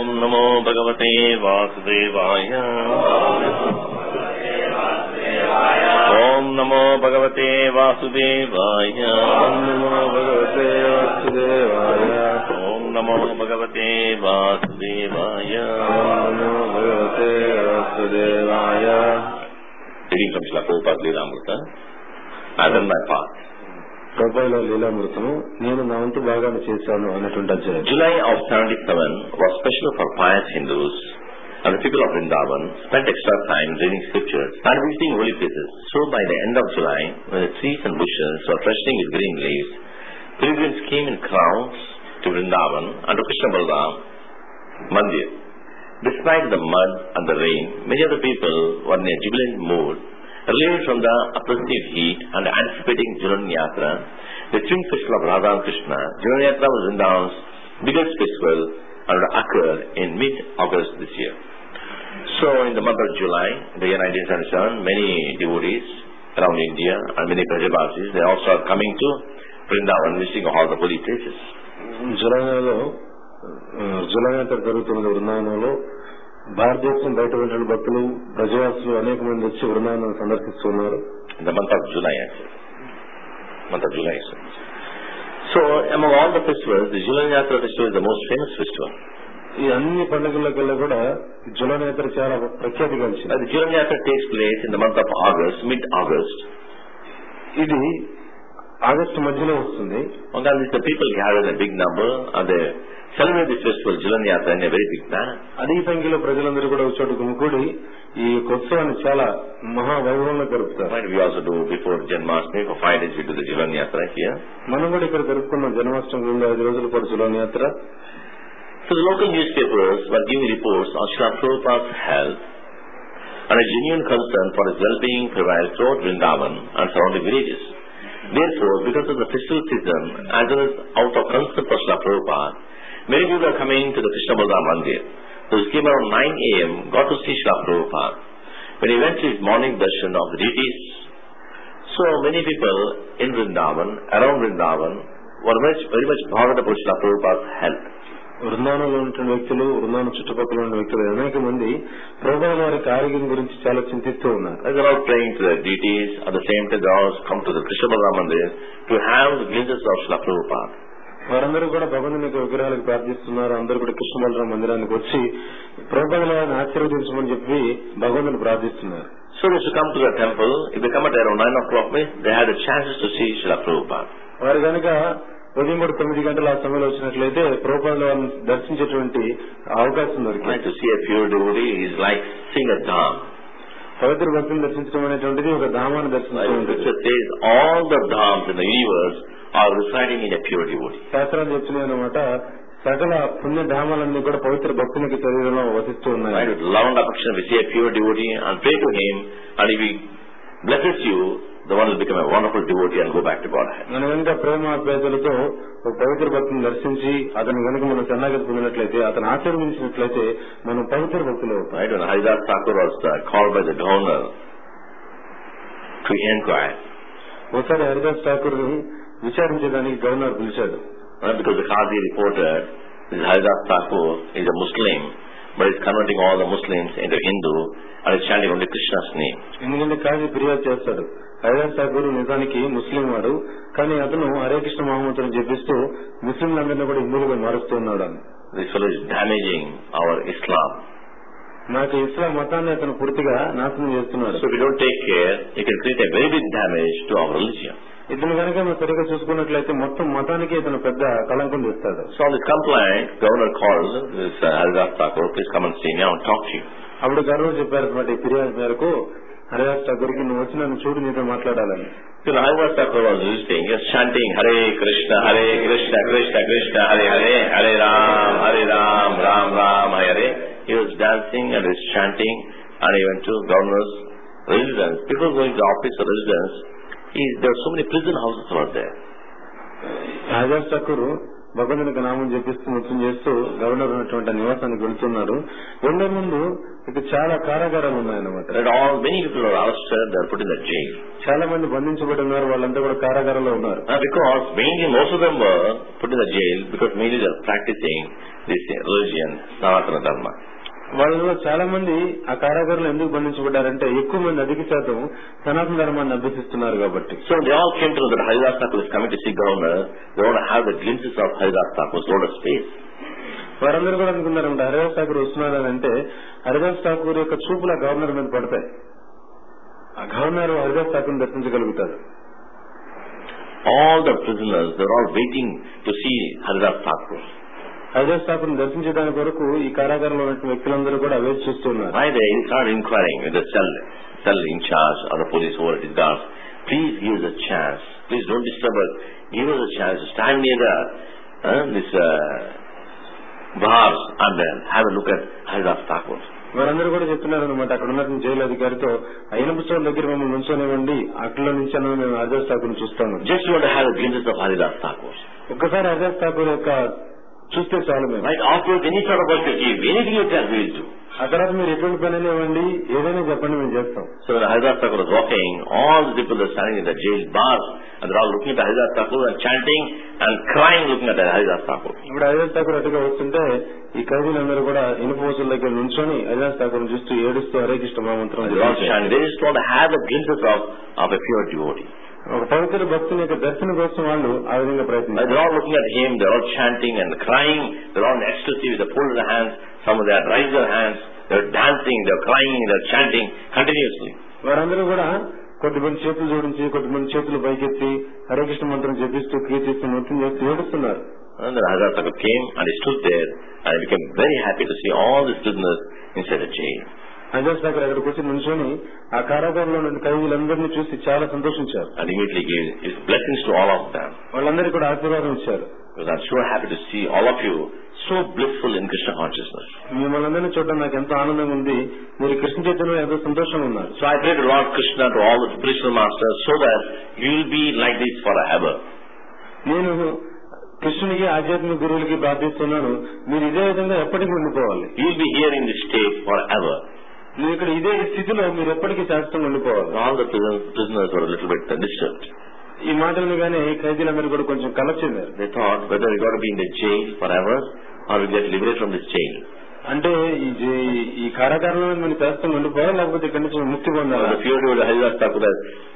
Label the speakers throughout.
Speaker 1: Om Namo Bhagavate Vasudevaya. Om Namo Bhagavate Vasudevaya. Om Namo Bhagavate Vasudevaya. Reading from Srila Prabhupada's Leelamrita. I done my part.
Speaker 2: ప్రభుపాదుల లీలామృతము నేను నా వంతు భాగాన్ని చేశాను అన్నటువంటి అధ్యాయం.
Speaker 1: July of 77 was special for pious Hindus, and the people of Vrindavan spent extra time reading scriptures and visiting holy places. So by the end of July, when the trees and bushes were freshening with green leaves, pilgrims came in crowds to Vrindavan and to Krishna Balram Mandir. Despite the mud and the rain, many of the people were in a jubilant mood, relieved from the oppressive heat and anticipating Jhulan Yatra, the twin festival of Radha and Krishna. Jhulan Yatra was Vrindavan's biggest festival and would occur in mid-August this year. So in the month of July, the year 1977, many devotees around India and many Brajabasis, they also are coming to Vrindavan, visiting all the holy places.
Speaker 2: జులైలో July యాత్ర జరుగుతున్న బృందావనంలో భారతదేశం బయట ఉన్న భక్తులు ప్రజవాసులు అనేక మంది వచ్చి Brindavanam సందర్శిస్తున్నారు.
Speaker 1: The month of July actually. Month of July. So among all the festivals, the Jhulan Yatra festival is the most famous festival.
Speaker 2: ఈ అన్ని పండుగలకల్లా కూడా జులై యాత్ర చాలా ప్రఖ్యాతి గలిచింది.
Speaker 1: The Jhulan Yatra takes place in the month of August, mid-August.
Speaker 2: ఇది August మధ్యలో వస్తుంది.
Speaker 1: On that the people gather in a big number and they celebrate this festival Jhulan Yatra in a very big manner.
Speaker 2: అధిక సంఖ్యలో ప్రజలందరూ కూడా ఒక చోట గుమికూడి ఈ ఉత్సవాన్ని చాలా మహావైభవంగా జరుపుతారు.
Speaker 1: We also do before Janmashtami for 5 days we do the Jhulan Yatra here.
Speaker 2: మనం కూడా ఇక్కడ జరుపుకున్నాం జన్మాష్టమి ముందు 5 రోజుల పాటు జులన్ యాత్ర.
Speaker 1: So the local newspapers were giving reports on Srila Prabhupada's health and a genuine concern for his well-being prevailed throughout Vrindavan and surrounding villages. Therefore, because of the festival season, as well as out of concern for Srila Prabhupada, many people are coming to the Krishna Balram Mandir. Those came around 9 a.m. got to see Srila Prabhupada. When he went to his morning darshan of the deities, so many people in Vrindavan, around Vrindavan, were very much bothered about Srila Prabhupada's health.
Speaker 2: బృందావనంలో ఉన్న వ్యక్తులు, బృందావనం చుట్టుపక్కల ఉన్న వ్యక్తులు అనేక మంది ప్రభుపాద వారి ఆరోగ్యం గురించి చాలా చింతిస్తూ ఉన్నారు.
Speaker 1: They are all praying to the deities. At the same time, they all come to the Krishna Balram Mandir to have the glimpses of Srila Prabhupada.
Speaker 2: వారందరూ కూడా భగవంతుని యొక్క విగ్రహాలకు ప్రార్థిస్తున్నారు. అందరూ కూడా కృష్ణ బలరాం మందిరానికి వచ్చి ప్రభుపాద వారిని ఆశీర్వదించమని చెప్పి భగవంతుని ప్రార్థిస్తున్నారు.
Speaker 1: So they should come to the temple. If they come at around 9 o'clock, they had the chances to see Srila Prabhupada.
Speaker 2: వారు కనుక ఉదయం కూడా 9 గంటల ఆ సమయంలో వచ్చినట్లయితే ప్రభుపాద వారిని దర్శించేటువంటి అవకాశం దొరికింది.
Speaker 1: To see a pure devotee is like seeing a dham.
Speaker 2: పవిత్ర భక్తులను దర్శించడం అనేటువంటిది ఒక ధామాన్ని దర్శించడం.
Speaker 1: All the dhams in the universe are residing in a pure devotee.
Speaker 2: శాస్త్రాలు చెప్తున్నాయి అన్నమాట, సకల పుణ్య ధామాలన్నీ కూడా పవిత్ర భక్తునికి శరీరంలో వసిస్తూ ఉన్నాయి.
Speaker 1: With love and affection, we see a pure devotee and pray to him, and if he blesses you, the one will become a wonderful devotee and go back to Godhead.
Speaker 2: మనం కనుక ప్రేమ అభ్యర్థులతో ఒక పవిత్ర భక్తుని దర్శించి అతను కనుక మనం శరణాగతి పొందినట్లయితే, అతను ఆశీర్వదించినట్లయితే మనం పవిత్ర భక్తులు అవుతాం.
Speaker 1: Right? When Haridas Thakur was called by the governor to inquire.
Speaker 2: ఒకసారి హరిదాస్ ఠాకూర్ విచారించడానికి గవర్నర్ పిలిచాడు.
Speaker 1: Because the Qazi reported this Haridas Thakur is a Muslim, but is converting all the Muslims into Hindu and is chanting only Krishna's name.
Speaker 2: ఎందుకంటే కాజీ ఫిర్యాదు చేస్తాడు, హరిదాస్ ఠాకూర్ నిజానికి ముస్లిం వాడు, కానీ అతను హరే కృష్ణ మహమ్మద్ని చెప్పిస్తూ ముస్లింలందరినీ కూడా హిందువులుగా మారుస్తూ ఉన్నాడు అని.
Speaker 1: This fellow is damaging our Islam.
Speaker 2: నాకు ఇస్లాం మతాన్ని అతను పూర్తిగా నాశనం చేస్తున్నాడు.
Speaker 1: So if we don't take care, it can create a very big damage to our religion.
Speaker 2: ఇతను కనుక మనం సరిగ్గా చూసుకున్నట్లయితే మొత్తం మతానికి ఇతను పెద్ద కళంకం చేస్తాడు.
Speaker 1: So on this complaint, governor called this Haridas Thakur, please come and see me, I want to talk to you.
Speaker 2: అప్పుడు గవర్నర్ చెప్పారు అన్నమాట, ఈ ఫిర్యాదు మేరకు హరిదాస్ ఠాకూర్కి నువ్వు వచ్చి నన్ను చూడు, నీతో మాట్లాడాలని.
Speaker 1: So Haridas Thakur was visiting, just chanting Hare Krishna, Krishna Krishna, Hare Hare, Hare Ram, Ram Ram, Hare. He was dancing and he was chanting, and he went to governor's residence. People going to the office or residence, there were so many prison houses over there.
Speaker 2: Haridas Thakur భగవంతునికి నామం జపిస్తూ నృత్యం చేస్తూ governor ఉన్నటువంటి నివాసానికి వెళ్తున్నాడు. వెళ్లే ముందు ఇక చాలా కారాగారాలు ఉన్నాయన్నమాట.
Speaker 1: Many people are arrested, they are put in the jail.
Speaker 2: చాలా మంది బంధించబడి ఉన్నారు, వాళ్ళంతా కూడా కారాగారంలో ఉన్నారు.
Speaker 1: Because mainly most of them were put in the jail because mainly they are practicing this religion, Sanatana Dharma.
Speaker 2: వాళ్ళలో చాలా మంది ఆ కారాగారంలో ఎందుకు బంధించబడ్డారంటే ఎక్కువ మంది అధిక శాతం సనాతన ధర్మాన్ని అభ్యసిస్తున్నారు కాబట్టి.
Speaker 1: So they all came to know that Haridas Thakur is coming to see governor. They want to have the glimpses of Haridas Thakur's lotus face.
Speaker 2: వారందరూ కూడా అనుకున్నారంటే హరిదాస్ ఠాకూర్ వస్తున్నారని అంటే హరిదాస్ ఠాకూర్ యొక్క చూపుల గవర్నర్ మీద పడతాయి, ఆ గవర్నర్ హరిదాస్ ఠాకూర్ దర్శించగలుగుతారు.
Speaker 1: All the prisoners, they are all waiting to see Haridas Thakur.
Speaker 2: Haridas Thakur దర్శించడానికి కొరకు ఈ కారాగారంలో ఉన్న వ్యక్తులందరూ కూడా వేచి చూస్తున్నారు.
Speaker 1: Why they started inquiring with the cell in charge or the police over his guards. Please give us a chance. Please don't disturb us. Give us a chance to stand near this bars and have a look at Haridas Thakur.
Speaker 2: వారందరూ కూడా చెప్తున్నారు అనమాట అక్కడ ఉన్న jail అధికారితో అయిన పుస్తకం దగ్గర మమ్మల్ని నుంచోనివ్వండి, అట్లా నుంచి మేము హరిదాస్ ఠాకూర్ చూస్తాము.
Speaker 1: Just want to have a glimpse of Haridas Thakur.
Speaker 2: ఒక్కసారి హరిదాస్ ఠాకూర్ యొక్క చూస్తే చాలు మేము.
Speaker 1: Right after any sort of work you give, anything you tell we will do.
Speaker 2: ఆ తర్వాత మీరు ఎటువంటి పని ఇవ్వండి, ఏదైనా చెప్పండి, మేము చేస్తాం.
Speaker 1: So when Haridas Thakur was walking, all the people are standing in the jail bars and they're all looking at Haridas Thakur and chanting and crying looking at Haridas Thakur.
Speaker 2: ఇప్పుడు హరిదాస్ ఠాకూర్ అటుగా వస్తుంటే ఈ ఖైదీలందరూ కూడా ఇనుప వసూల దగ్గర నుంచొని హరిదాస్ ఠాకూర్ చూస్తూ ఏడుస్తూ హరే కృష్ణ మహామంత్రం.
Speaker 1: They just want to have the glimpses of a pure devotee.
Speaker 2: ఒక పవిత్ర భక్తుని యొక్క దర్శనం కోసం వాళ్ళు ఆ విధంగా ప్రయత్నిస్తారు.
Speaker 1: They're all looking at him, they're all chanting and crying, they're all in ecstasy with the fold of the hands, some of them raise their hands, they're dancing, they're crying, they're chanting continuously.
Speaker 2: వారందరూ కూడా కొద్దిమంది చేతులు జోడించి కొద్దిమంది చేతులు పైకెత్తి హరే కృష్ణ మంత్రం జపిస్తూ కీర్తిస్తూ నృత్యం చేస్తూ ఏడుస్తున్నారు.
Speaker 1: And then Haridas Thakur came and he stood there and he became very happy to see all these prisoners inside the jail.
Speaker 2: Haridas Thakur అక్కడికి వచ్చి నుంచొని ఆ కారాగారంలో ఉన్న ఖైదీలందరినీ చూసి చాలా సంతోషించారు.
Speaker 1: And immediately gave his blessings to all of them.
Speaker 2: వాళ్ళందరికీ కూడా ఆశీర్వాదం ఇచ్చారు.
Speaker 1: Because I'm so happy to see all of you so blissful in Krishna consciousness.
Speaker 2: మిమ్మల్ని అందరినీ చూడడం నాకు ఎంతో ఆనందంగా ఉంది, మీరు కృష్ణ చైతన్యంలో ఎంతో సంతోషంగా ఉన్నారు.
Speaker 1: So I pray to Lord Krishna, to all the spiritual masters, so that you will be like this forever.
Speaker 2: నేను కృష్ణునికి ఆధ్యాత్మిక గురువులకి ప్రార్థిస్తున్నాను, మీరు ఇదే విధంగా ఎప్పటికీ ఉండిపోవాలి.
Speaker 1: You will be here in this state forever.
Speaker 2: మీరు ఇక్కడ ఇదే స్థితిలో మీరు ఎప్పటికీ శాశ్వతంగా ఉండిపోవాలి.
Speaker 1: All the prisoners were a little bit disturbed.
Speaker 2: ఈ మాటలుగానే ఖైదీలందరూ కూడా కొంచెం కలర్చిందారు.
Speaker 1: They thought whether we got to be in the jail forever or we get liberated from this jail.
Speaker 2: అంటే ఈ కారాగారంలో మనం శాశ్వతంగా ఉండిపోవాలి, లేకపోతే ఇక్కడి నుంచి ముక్తి పొందాలి.
Speaker 1: The pure devotee Haridas Thakur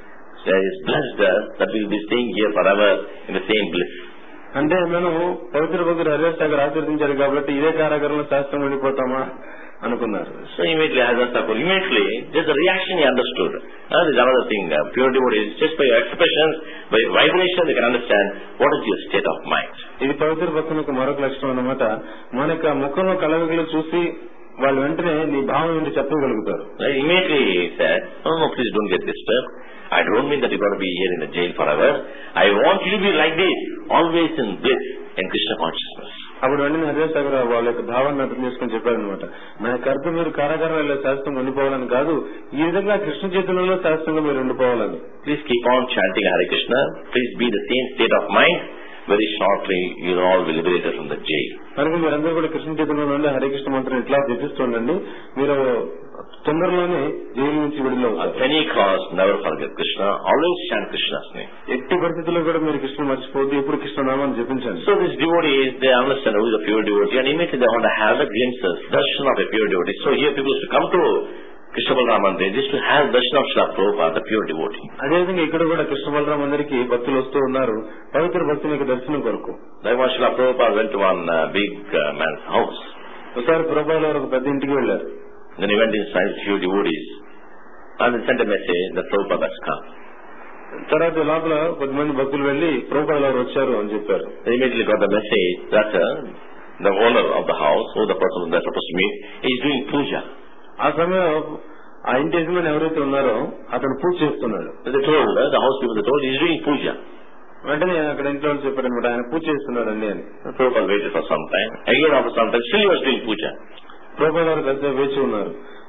Speaker 1: is blessed that we will be staying here forever in the same bliss.
Speaker 2: అంటే మనం పవిత్ర భక్తుడు హరిదాస్ ఠాకూర్ ఆశీర్వదించారు కాబట్టి ఇదే కారాగారంలో శాశ్వతంగా ఉండిపోతామా అనుకున్నారు.
Speaker 1: So immediately Haridas Thakur, just the reaction he understood. There is another thing, pure devotees, just by your expressions, by your vibration, they can understand what is your state of mind.
Speaker 2: ఇది పవిత్ర భక్తులకు మరొక లక్షణం అన్నమాట. మన యొక్క ముఖంలో కలవికలు చూసి వాళ్ళు వెంటనే నీ భావం ఏంటి చెప్పగలుగుతారు.
Speaker 1: Immediately he said, no, please don't get disturbed. I don't mean that you got to be here in the jail forever. I want you to be like this, always in bliss and Krishna consciousness.
Speaker 2: అప్పుడు వెంటనే హరిదాస్ ఠాకూర్ వాళ్ళ యొక్క భావాన్ని అర్థం చేసుకుని చెప్పారనమాట. నా యొక్క అర్థం మీరు కారాగారంలో శాశ్వతంగా ఉండిపోవాలని కాదు, ఈ విధంగా కృష్ణ చైతన్యంలో శాశ్వతంగా మీరు ఉండిపోవాలని.
Speaker 1: Please keep on chanting Hare Krishna. Please be the same state of mind. Very shortly you all will be liberated from the jail.
Speaker 2: కనుక మీరందరూ కూడా కృష్ణ చైతన్యంలో ఉండి హరే కృష్ణ మంత్రం ఇట్లా జపిస్తుండండి, మీరు తొందరలోనే జైలు నుంచి విడుదల అవుతారు.
Speaker 1: At any cost, never forget Krishna. Always chant Krishna's name.
Speaker 2: ఎట్టి పరిస్థితుల్లో కూడా మీరు కృష్ణ మర్చిపోద్దు, ఎప్పుడు కృష్ణ నామాన్ని జపించండి.
Speaker 1: So these devotees, they understand who is a pure devotee, and immediately they want to have the glimpses, darshan of a pure devotee. So here people used to come to Krishna Balram Mandir just to have darshan of Srila Prabhupada, the pure devotee.
Speaker 2: అదేవిధంగా ఇక్కడ కూడా కృష్ణ బలరాం అందరికి భక్తులు వస్తూ ఉన్నారు పవిత్ర భక్తుని యొక్క దర్శనం కొరకు.
Speaker 1: Like when Srila Prabhupada went to one big man's house.
Speaker 2: ఒకసారి ప్రభుపాదుల ఒక పెద్ద ఇంటికి వెళ్లారు.
Speaker 1: Then he went inside few devotees and they sent a message that Prabhupada has come.
Speaker 2: తర్వాత లోపల కొద్దిమంది భక్తులు వెళ్లి ప్రభుపాదుల వారు వచ్చారు అని చెప్పారు.
Speaker 1: They immediately got the message that the owner of the house, or the person they're supposed to meet, is doing puja.
Speaker 2: ఆ సమయం ఆ ఇంటి యజమాని ఎవరైతే ఉన్నారో అతను పూజ చేస్తున్నాడు.
Speaker 1: They told the house people, they told he's doing puja.
Speaker 2: వెంటనే అక్కడ ఇంట్లో చెప్పారు అనమాట, ఆయన పూజ చేస్తున్నాడు అండి అని.
Speaker 1: Prabhupada waited for some time. Again after some time, still he was doing puja.
Speaker 2: ప్రభుపాదుల వారు కలిసి వేచి ఉన్నారు.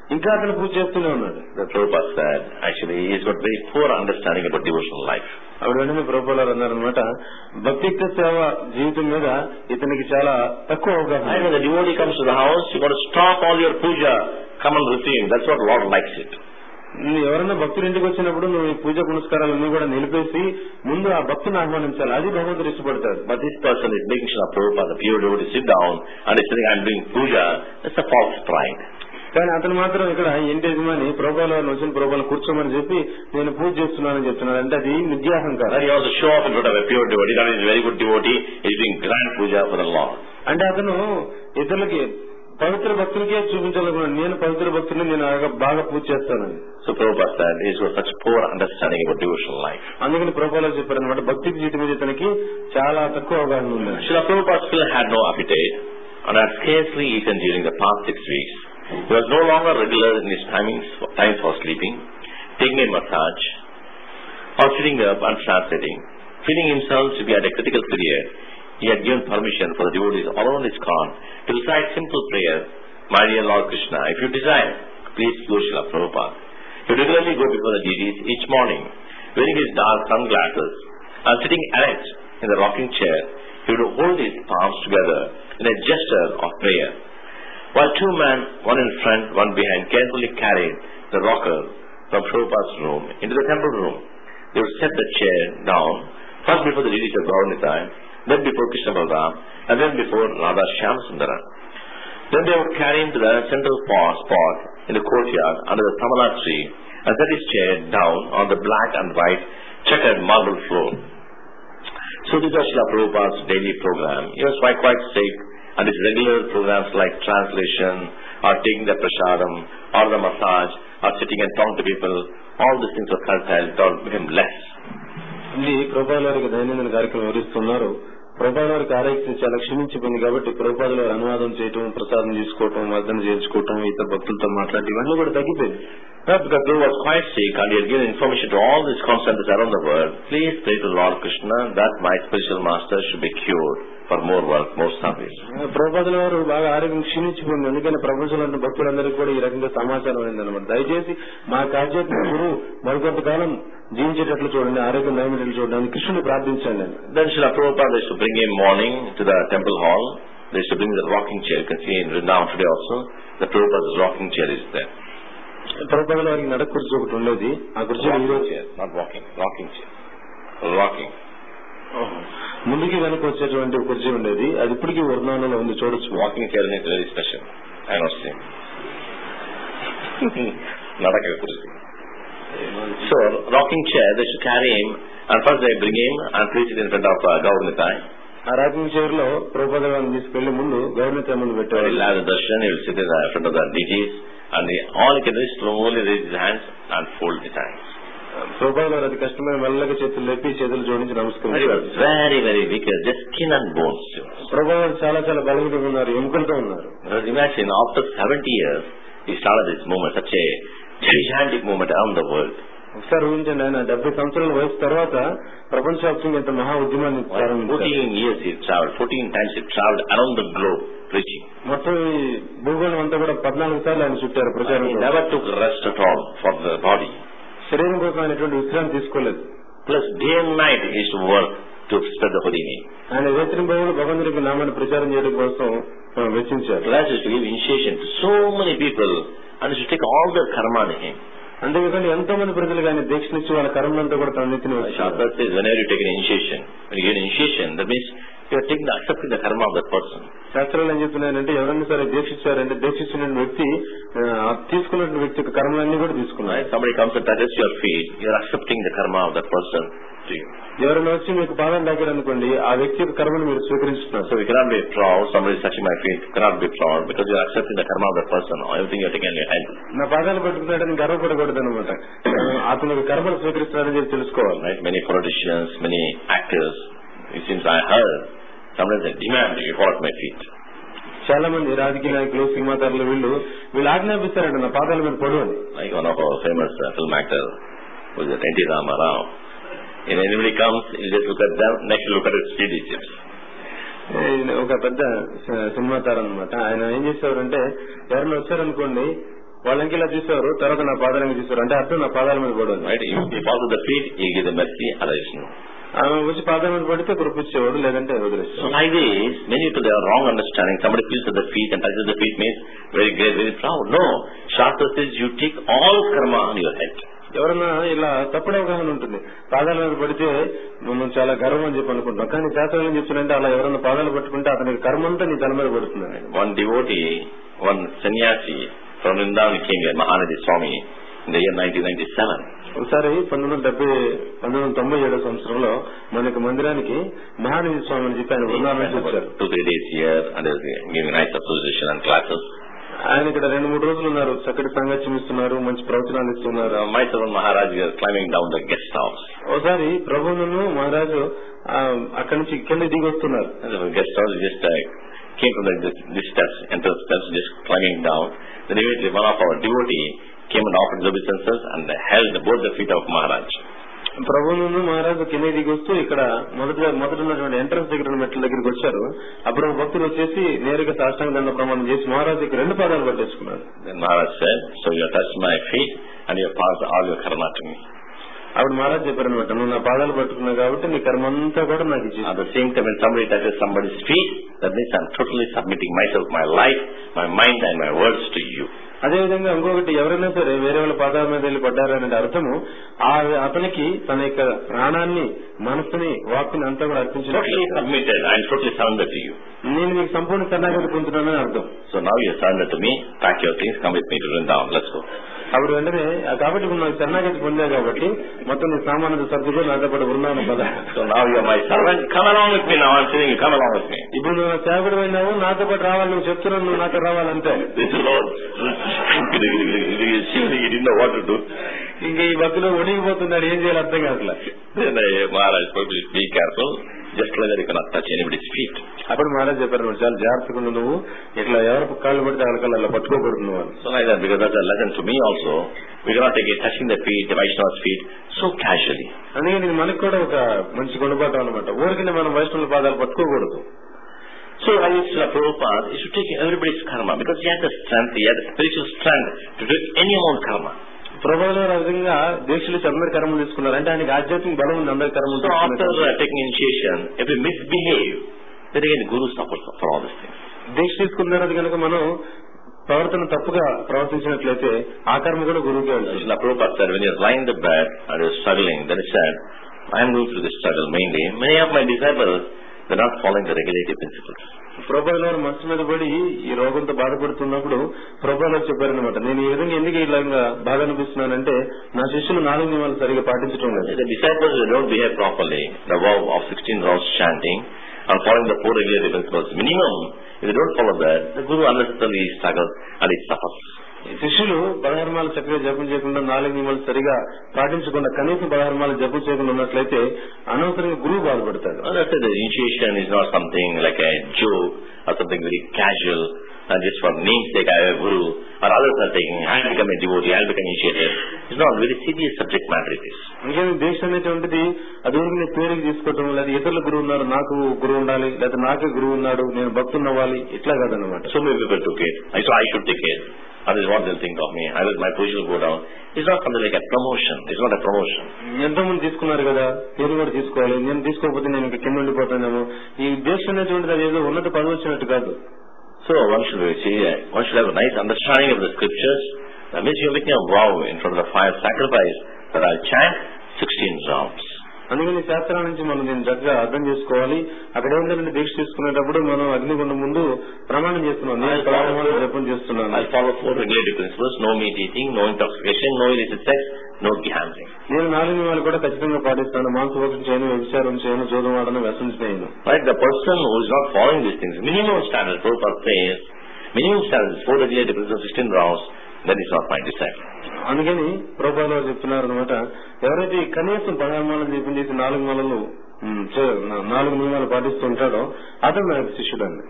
Speaker 2: ఇంకా అతను పూజ చేస్తూనే ఉన్నాడు.
Speaker 1: The Prabhupada said, actually, he's got very poor understanding about devotional life.
Speaker 2: అప్పుడు వెంటనే ప్రభుపాదులు అన్నారనమాట, భక్తియుక్త సేవ జీవితం మీద ఇతనికి చాలా తక్కువ అవగాహన.
Speaker 1: And when the devotee comes to the house, you got to stop all your puja, come and receive him. That's what Lord likes it.
Speaker 2: ఎవరన్నా భక్తులు ఇంటికి వచ్చినప్పుడు నువ్వు ఈ పూజ పునస్కారాలన్నీ కూడా నిలిపేసి ముందు ఆ భక్తుని ఆహ్వానించాలి, అది భగవంతుడు ఇష్టపడతాడు.
Speaker 1: But this person is making Srila Prabhupada, the pure devotee, sit down and is saying, I'm doing puja. That's a false pride.
Speaker 2: కానీ అతను మాత్రం ఇక్కడ ఇంటి యజమాని ప్రభుపాదులు వచ్చిన ప్రభుపాదులు కూర్చోమని చెప్పి నేను పూజ చేస్తున్నానని చెప్తున్నాడు, అంటే అది మిథ్యాహంకారం.
Speaker 1: And he also show off in front of a pure devotee, that is a very good devotee, he is doing grand puja for the Lord.
Speaker 2: అంటే అతను ఇతరులకి పవిత్ర భక్తులకే చూపించాలనుకున్నాడు, నేను పవిత్ర భక్తుల్ని నేను బాగా పూజ చేస్తానని.
Speaker 1: So Prabhupada said, he has such poor understanding about devotional life.
Speaker 2: అందుకని ప్రభుపాదులు చెప్పారు అనమాట, భక్తి జీవితం మీద ఇతనికి చాలా తక్కువ అవగాహన ఉంది.
Speaker 1: Srila Prabhupada still had no appetite and had scarcely eaten during the past 6 weeks. He was no longer regular in his time for sleeping, taking a massage, or sitting up and translating. Feeling himself to be at a critical period, he had given permission for the devotees around his ISKCON to recite simple prayer, My dear Lord Krishna, if you desire, please go Srila Prabhupada. He would regularly go before the deities each morning, wearing his dark sunglasses and sitting erect in the rocking chair. He would hold his palms together in a gesture of prayer. While 2 men, one in front, one behind, carefully carried the rocker from Prabhupada's room into the temple room. They would set the chair down, first before the deities of Gaura, then before Krishna Balaram, and then before Radha Shyamsundara. Then they would carry him to the central spot in the courtyard under the Tamala tree and set his chair down on the black and white checkered marble floor. So this was Srila Prabhupada's daily program. He was quite sick, and his regular programs like translation, or taking the prasadam, or the massage, or sitting and talking to people, all these things were curtailed or became less.
Speaker 2: ఇది ప్రభుపాదుల వారికి దైనందిన కార్యక్రమం వివరిస్తున్నారు. ప్రభుపాదుల వారికి ఆరోగ్యం చాలా క్షీణించిపోయింది కాబట్టి ప్రభుపాదుల వారు అనువాదం చేయటం, ప్రసాదం తీసుకోవటం, మర్దన చేయించుకోవటం, ఇతర భక్తులతో మాట్లాడటం ఇవన్నీ కూడా తగ్గిపోయింది.
Speaker 1: Because Guru was quite sick and he had given information to all these concentrates around the world. Please pray to Lord Krishna that my spiritual master should be cured for more work, more service.
Speaker 2: ప్రభుపాదుల వారు బాగా ఆరోగ్యం క్షీణించిపోయింది, ఎందుకంటే ప్రపంచంలో భక్తులందరికీ కూడా ఈ రకంగా సమాచారం అయిందన్నమాట. దయచేసి మా ఆధ్యాత్మిక గురువు మరికొంతకాలం జీవించేటట్లు చూడండి, ఆరోగ్యం నయమేటట్లు చూడండి, కృష్ణుని ప్రార్థించండి.
Speaker 1: Then Srila Prabhupada used to bring him morning to the temple hall. They used to bring the rocking chair. You can see in Vrindavan today also, the Prabhupada's rocking chair is there.
Speaker 2: ప్రభుపాదుల వారికి నడక కుర్చీ ఒకటి ఉండేది, ఆ కుర్చీ
Speaker 1: not walking, rocking chair. Rocking.
Speaker 2: ముందుకి వెనక వచ్చేటువంటి కుర్చీ ఉండేది, అది ఇప్పటికీ వర్ణంలో ఉంది, చూడొచ్చు.
Speaker 1: Walking chair is very special. I know same. Nadaka kursi. So rocking chair, they should carry him, and first they bring him and place it in front of Gaura.
Speaker 2: ఆ రాకింగ్ చైర్ లో ప్రభుపాదుల వారిని తీసుకెళ్లి ముందు government ముందు పెట్టారు.
Speaker 1: He will have the darshan, he will sit in front of the deities, and all he can do is to only raise his hands and fold his hands.
Speaker 2: ప్రభుపాదుల వారు అది కష్టమైన మెల్లగా చేతులు లేపి చేతులు జోడించి నమస్కరించారు.
Speaker 1: Very, very weak, just skin and bones.
Speaker 2: ప్రభుపాదుల వారు చాలా చాలా బలహీనంగా ఉన్నారు, ఎముకలతో ఉన్నారు.
Speaker 1: Imagine, after 70 years, he started this movement, such a gigantic movement around the world.
Speaker 2: ఒకసారి ఊహించండి, ఆయన 70 సంవత్సరాల వయసు తర్వాత ప్రపంచవ్యాప్తంగా ఇంత మహా ఉద్యమాన్ని ప్రారంభించారు.
Speaker 1: 14 years he traveled, 14 times he traveled around the globe preaching.
Speaker 2: మొత్తం ఈ భూగోళం అంతా కూడా 14 సార్లు ఆయన చుట్టారు ప్రచారం.
Speaker 1: He never took rest at all for the body.
Speaker 2: శరీరం కోసం ఆయన ఎటువంటి విశ్రాంతి తీసుకోలేదు.
Speaker 1: Plus day and night he used to work to spread the holy name.
Speaker 2: ఆయన రేత్రింబవళ్ళు భగవంతునికి నామాన్ని ప్రచారం చేయడం కోసం వెచ్చించారు.
Speaker 1: Plus used to give initiation to so many people and used to take all their karma on him.
Speaker 2: అంతేకాకుండా ఎంతో మంది ప్రజలకు ఆయన దీక్షనిచ్చి వాళ్ళ కర్మలంతా కూడా తన నెత్తిన వచ్చారు.
Speaker 1: Whenever you take an initiation, when you get an initiation, that means you are taking accepting the karma of that person.
Speaker 2: శాస్త్రాలు ఏం చెప్తున్నాయంటే ఎవరైనా సరే దీక్షించారంటే దీక్షించిన వ్యక్తి తీసుకున్న వ్యక్తి యొక్క కర్మలన్నీ కూడా తీసుకున్నారు.
Speaker 1: Somebody comes and touches your feet, you are accepting the karma of that person to you.
Speaker 2: ఎవరైనా వచ్చి మీకు పాదం తాకారు అనుకోండి, ఆ వ్యక్తి యొక్క కర్మను మీరు స్వీకరిస్తున్నారు.
Speaker 1: So we cannot be proud. Somebody is touching my feet, cannot be proud because you are accepting the karma of that person. Everything you are taking in your hand.
Speaker 2: నా పాదాలు పట్టుకున్నాడని గర్వపడకూడదు అనమాట, అతను ఒక కర్మను స్వీకరిస్తున్నాడని చెప్పి తెలుసుకోవాలి.
Speaker 1: Right? Many politicians, many actors, it seems I heard, sometimes they demand you fall at my feet.
Speaker 2: చాలా మంది రాజకీయ నాయకులు, సినిమాతారులు వీళ్ళు ఆజ్ఞాపిస్తారంట నా పాదాల మీద పడు అని.
Speaker 1: Like one of our famous film actors, who is N.T. Ramarao. If anybody comes, he'll just look at them, next look at his feet Egypt.
Speaker 2: ఒక పెద్ద సినిమా తార అనమాట. ఆయన ఏం చేసేవారంటే ఎవరైనా వచ్చారనుకోండి, వాళ్ళకి ఇలా చూసేవారు, తర్వాత నా పాదాల మీద చూసేవారు. అంటే అర్థం నా పాదాల మీద పడదు.
Speaker 1: Right? If you fall to the feet, you give the mercy, otherwise no.
Speaker 2: ఆమె వచ్చి పాదాల మీద పడితే కృపించేవాడు, లేదంటే వదిలేస్తాడు.
Speaker 1: So like this, many people they are wrong understanding. Somebody feels at the feet and touches the feet means very great, very proud. No. Shastra says you take all karma on your head.
Speaker 2: ఎవరన్నా ఇలా తప్పుడు అవగాహన ఉంటుంది, పాదాల మీద పడితే మనం చాలా గర్వం అని చెప్పి అనుకుంటాం. కానీ శాస్త్రం ఏం చెప్తుందంటే అలా ఎవరన్నా పాదాలు పట్టుకుంటే అతనికి కర్మ అంతా నీ తల మీద పడుతుంది.
Speaker 1: One devotee, one sannyasi from Vrindavan came here, Mahanadi Swami, in the year 1997.
Speaker 2: ఒకసారి 1997 సంవత్సరంలో మనకి మందిరానికి మహానది స్వామి అని చెప్పి ఆయన బృందావనం నుంచి వచ్చారు.
Speaker 1: 2-3 days here and they were giving nice association and classes.
Speaker 2: ఆయన ఇక్కడ 2-3 రోజులు ఉన్నారు, చక్కటి సంగత్యం ఇస్తున్నారు, మంచి ప్రవచనాలు ఇస్తున్నారు.
Speaker 1: Myself and Maharaj were climbing down the guest house.
Speaker 2: ఒకసారి ప్రభువును మహారాజు అక్కడి నుంచి కింద దిగి వస్తున్నారు.
Speaker 1: Guest house just came from the steps, entered steps, just climbing down. Then immediately one of our devotee came and offered obeisances and held both the feet of Maharaj.
Speaker 2: ప్రభువును మహారాజు కింద దిగి వస్తూ ఇక్కడ మొదట ఉన్నటువంటి ఎంట్రన్స్ దగ్గర మెట్ల దగ్గరికి వచ్చారు. అప్పుడు భక్తులు వచ్చేసి నేరుగా సాష్టాంగ దండ ప్రమాణం చేసి మహారాజు 2 పాదాలు పట్టేసుకున్నారు.
Speaker 1: Then Maharaj said, so you have touched my feet and you have passed all your karma to me.
Speaker 2: అప్పుడు మహారాజ్ చెప్పారు అనమాట, నువ్వు నా పాదాలు పట్టుకున్నావు కాబట్టి నీ కర్మ అంతా కూడా నాకు ఇచ్చి.
Speaker 1: At the same time, when somebody touches somebody's feet, that means I'm totally submitting myself, my life, my mind and my words to you.
Speaker 2: అదేవిధంగా ఇంకొకటి, ఎవరైనా సరే వేరే వాళ్ళ పాదాల మీద వెళ్ళి పడ్డారనే అర్థము అతనికి తన యొక్క ప్రాణాన్ని, మనస్సుని, వాక్కుని అంతా కూడా అర్పించిన, నేను మీకు సంపూర్ణ శరణాగతి పొందుతున్నానని అర్థం.
Speaker 1: So now you surrender to me, pack your things, come with me to Vrindavan, let's go.
Speaker 2: అప్పుడు వెంటనే కాబట్టి నాకు శరణాగతి పొందావు కాబట్టి మొత్తం నీ సామాన్య సర్దుగా నాతో పాటు వృందావనం పద.
Speaker 1: So now you are my servant, come along with me. Now I am saying you come along with me.
Speaker 2: ఇప్పుడు నువ్వు నా సేవకుడు అయినావు, నాతో పాటు రావాలి, నువ్వు చెప్తున్నావు నువ్వు నాతో రావాలంటే. ఇంకా ఈ భక్తులు ఒడిగిపోతున్నాడు, ఏం చేయాలి అర్థం కావట్లా.
Speaker 1: Maharaj be careful, just like that you cannot touch anybody's feet.
Speaker 2: అప్పుడు మహారాజ్ చెప్పారు, చాలా జాగ్రత్తగా నువ్వు ఇట్లా ఎవరు కాళ్ళు పడితే వాళ్ళకల్లా అలా పట్టుకోకూడదు.
Speaker 1: So like that, because that's a lesson to me also. We cannot take it touching the feet, the Vaishnavs feet so casually. అందుకని ఇది మనకు కూడా ఒక మంచి గుణపాఠం అనమాట. ఊరికనే మనం వైష్ణవుల పాదాలు పట్టుకోకూడదు. So I used to Prabhupada, you should take everybody's karma because he had the strength, he had the spiritual strength to do any amount karma. ప్రభువులు ఆ విధంగా దీక్షలు అందరి కర్మలు తీసుకున్నారు, అంటే ఆయనకి ఆధ్యాత్మిక బలం ఉంది, అందరి కర్మలు. So after taking initiation, if we misbehave, then again the Guru suffers for all these things. దీక్ష తీసుకున్న తర్వాత కనుక మనం ప్రవర్తన తప్పుగా ప్రవర్తించినట్లయితే ఆ కర్మ కూడా గురువుకే వెళ్తుంది. Prabhupada said, when you're lying in the bed and you're struggling, then he said, I am going through this struggle mainly. Many of my disciples, they're not following the regulative principles. ప్రభువులు మనసు మీద పడి ఈ రోగంతో బాధపడుతున్నప్పుడు ప్రభువులు చెప్పారనమాట, నేను ఈ విధంగా ఎందుకు ఇలా బాధ అనిపిస్తున్నానంటే నా శిష్యులు 4 నియమాలు సరిగా పాటించడం లేదు. The disciples don't behave properly. The vow of 16 rounds chanting and following the 4 regulative principles minimum. If they don't follow that, the Guru unnecessarily struggles and it suffers. శిష్యులు 16 మాలు చక్కగా జపం చేయకుండా 4 నియమాలు సరిగా పాటించకుండా కనీసం 16 మాలు జపం చేయకుండా ఉన్నట్లయితే అనవసరంగా గురువు బాధపడతాడు. The initiation is not something like a joke or something very casual and just for namesake I have a guru or others are taking, I will become a devotee, I will become initiated. It's not very serious subject matter it is. ఇంకేం దీక్ష అనేటువంటిది అది ఊరికి పేరుకి తీసుకోవటం, లేదా ఇతరుల గురువు ఉన్నారు నాకు గురువు ఉండాలి, లేదా నాకే గురువు ఉన్నాడు నేను భక్తుని అవ్వాలి, ఇట్లా కాదన్నమాట. So many people took it. I should take it. That is what they'll think of me. My position will go down. It's not something like a promotion. It's not a promotion. ఎంతమంది తీసుకున్నారు కదా, నేను కూడా తీసుకోవాలి, నేను తీసుకోకపోతే నేను ఇంకా కింద ఉండిపోతానేమో. ఈ ఉద్దేశం అనేటువంటిది అది ఏదో ఉన్నత పదవి వచ్చినట్టు కాదు. So one should have a nice understanding of the scriptures. That means you're making a vow in front of the fire sacrifice that I'll chant 16 rounds. అందుకని శాస్త్రాల నుంచి మనం దీన్ని చక్కగా అర్థం చేసుకోవాలి. అక్కడ ఏంటంటే దీక్ష తీసుకునేటప్పుడు మనం అగ్నిగుండం ముందు ప్రమాణం చేస్తున్నాం, నేను ప్రమాణం జపం చేస్తున్నాను. I follow 4 regulative principles: no meat eating, no intoxication, no illicit sex, no gambling. నేను 4 నియమాలు కూడా ఖచ్చితంగా పాటిస్తాను. మాంసభోజనం చేయను, వ్యభిచారం చేయను, జూదం ఆడను, వ్యసనం చేయను. Right, the person who is not following these things, minimum standard, Prabhupada says, minimum standard is 4 regulative principles, 16 rounds. That is not my disciple. అందుకని ప్రభుపాదులు చెప్తున్నారు అనమాట, ఎవరైతే కనీసం 16 మాలలు జపం చేసి 4 నియమాలు పాటిస్తూ ఉంటాడో అతను నాకు శిష్యుడు అండి.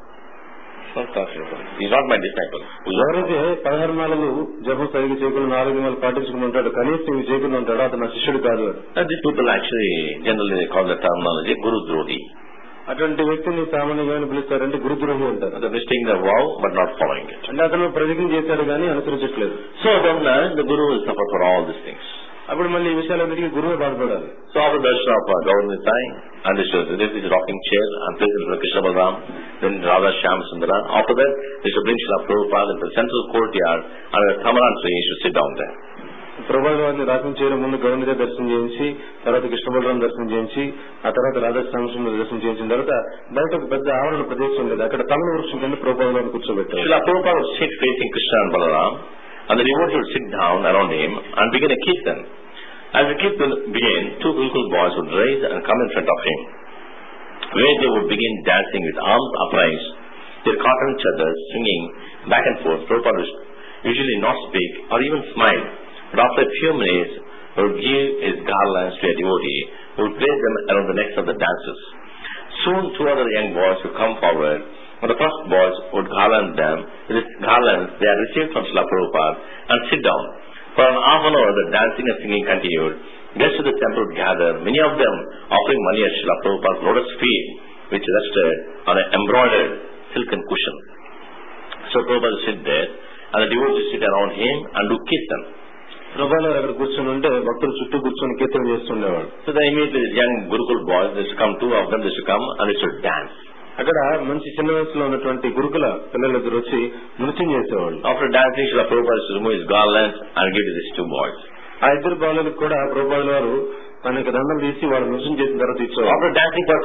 Speaker 1: ఎవరైతే 16 మాలలు జపం సరిగ్గా చేయకుండా 4 నియమాలు పాటించుకుని ఉంటాడో, కనీసం ఇవి చేయకుండా ఉంటాడో అతను నా శిష్యుడు కాదు. These people actually generally call the terminology Guru Drodi.
Speaker 2: అటువంటి వ్యక్తిని సామాన్యంగా పిలుస్తారంటే గురుద్రోహి అంటారు.
Speaker 1: Visiting the vow but not following it.
Speaker 2: అంటే అతను ప్రతిజ్ఞ చేశాడు కానీ అనుసరించట్లేదు.
Speaker 1: So then the Guru will suffer for all these things.
Speaker 2: అప్పుడు మళ్ళీ ఈ విషయాలన్నిటికీ గురువే బాధపడాలి.
Speaker 1: So after darshan of Gauranitai, and this is rocking chair and place in front of Krishna Balaram, then Radha Shyam Sundara. After that, they should bring Srila Prabhupada into the central courtyard and a Tamaran tree, he should sit down there.
Speaker 2: Prabhupada వారిని రాసం చేయడం ముందు గౌరనిగా దర్శనం చేయించి, తర్వాత కృష్ణ బలరాం దర్శనం చేయించి, ఆ తర్వాత రాధాశ్యామ దర్శనం చేయించిన తర్వాత బయట ఒక పెద్ద ఆవరణ ప్రదేశం ఉండేది. అక్కడ తమల వృక్షం కింద ప్రభుపాద వారిని కూర్చోబెట్టారు.
Speaker 1: Srila Prabhupada would sit facing Krishna and Balaram, and the devotees would sit down around him and begin a kirtan. As the kirtan began, two Gurukul boys would rise and come in front of him, where they would begin dancing with arms upraised, their cotton chadars swinging back and forth. Prabhupada would usually not speak or even smile, but after a few minutes he would give his garlands to a devotee who would place them around the necks of the dancers. Soon two other young boys would come forward, and the first boys would garland them with the garlands they had received from Srila Prabhupada and sit down. For an half an hour the dancing and singing continued. Guests of the temple would gather, many of them offering money at Srila Prabhupada's lotus feet, which rested on an embroidered silken cushion. So Prabhupada would sit there, and the devotees would sit around him and do kirtan.
Speaker 2: Prabhupada అక్కడ కూర్చొని ఉంటే భక్తులు చుట్టూ కూర్చొని కీర్తన చేస్తుండేవాడు.
Speaker 1: So then immediately the young Gurukul boys, they should come, two of them, they should come and they should dance.
Speaker 2: అక్కడ మంచి చిన్న వయసులో ఉన్నటువంటి గురుకుల పిల్లలిద్దరు వచ్చి నృత్యం చేసేవాళ్ళు.
Speaker 1: After dancing, Srila Prabhupada should remove his garlands and give to these two boys.
Speaker 2: ఆ ఇద్దరు బాలులకు కూడా ప్రభుపాద వారు తన యొక్క దండం తీసి వాళ్ళు నృత్యం చేసిన తర్వాత ఇచ్చేవారు.
Speaker 1: After dancing for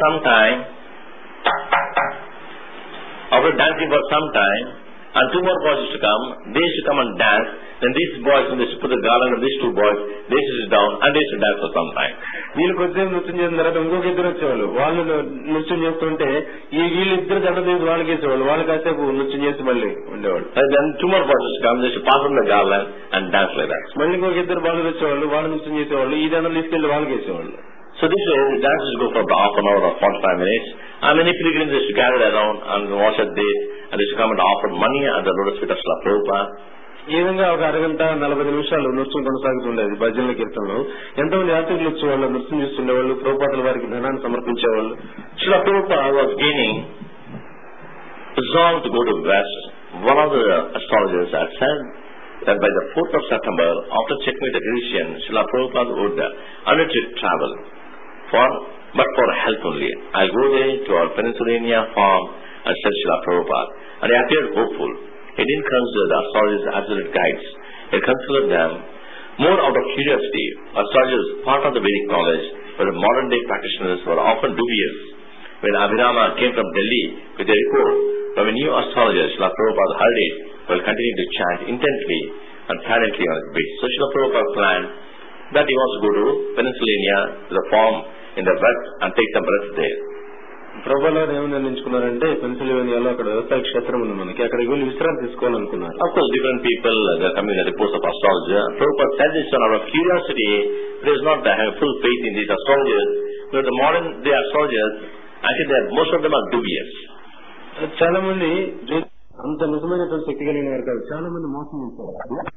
Speaker 1: some time, and two more boys used to come, they used to come and dance. Then these boys, when they should put the garland of these two boys, they used to sit down and they used to dance for some time.
Speaker 2: వీళ్ళు కొద్దిసేపు నృత్యం చేసిన తర్వాత ఇంకొక ఇద్దరు వచ్చేవాళ్ళు. వాళ్ళు నృత్యం చేస్తుంటే వీళ్ళిద్దరు దండ తీసి వాళ్ళకి వేసేవాళ్ళు. వాళ్ళు కాసేపు నృత్యం చేసి మళ్ళీ ఉండేవాళ్ళు.
Speaker 1: And then two more boys used to come, they should pass on the garland and dance like that.
Speaker 2: మళ్ళీ ఇంకొక ఇద్దరు బాలులు వచ్చేవాళ్ళు. వాళ్ళు నృత్యం చేసేవాళ్ళు. ఈ దండం తీసుకెళ్లి వాళ్ళకి వేసేవాళ్ళు.
Speaker 1: So this way, the dances go for about half an hour or 45 minutes. And many pilgrims used to gather around and watch at this, and they used to come and offer money at the lotus feet of Srila Prabhupada.
Speaker 2: ఈ విధంగా ఒక అరగంట 40 నిమిషాలు నృత్యం కొనసాగుతుండేది భజనల కీర్తనలో. ఎంతోమంది యాత్రికులు వచ్చేవాళ్ళు, నృత్యం చేస్తుండేవాళ్ళు, ప్రభుపాదుల వారికి ధనాన్ని సమర్పించేవాళ్ళు.
Speaker 1: Srila Prabhupada was gaining resolve to go to West. One of the astrologers had said that by the 4th of September, after checking with the physician, Srila Prabhupada would undertake travel, but for health only. I'll go there to our Pennsylvania farm and said Srila Prabhupada. And he appeared hopeful. He didn't consider the astrologers as absolute guides. He considered them more out of curiosity. Astrologers, part of the Vedic knowledge, but the modern day practitioners were often dubious. When Abhirama came from Delhi with a report from a new astrologer, Srila Prabhupada heard it while continuing to chant intently and silently on his beat. So Srila Prabhupada planned that he wants to go to Pennsylvania to the farm in the west and take some rest there.
Speaker 2: Prabhupada ఏమని నిర్ణయించుకున్నారంటే పెన్సిల్వేనియాలో అక్కడ వ్యవసాయ క్షేత్రం ఉంది మనకి, అక్కడికి వెళ్ళి విశ్రాంతి తీసుకోవాలనుకున్నారు.
Speaker 1: Of course, different people they are coming at the post of astrologer. Prabhupada said this out of curiosity. It is not that I have full faith in these astrologers, but the modern day astrologers, actually most of them are dubious.
Speaker 2: చాలా మంది అంత నిజమైనటువంటి శక్తి కలిగిన వారు కాదు, చాలా మంది మోసం చేస్తారు.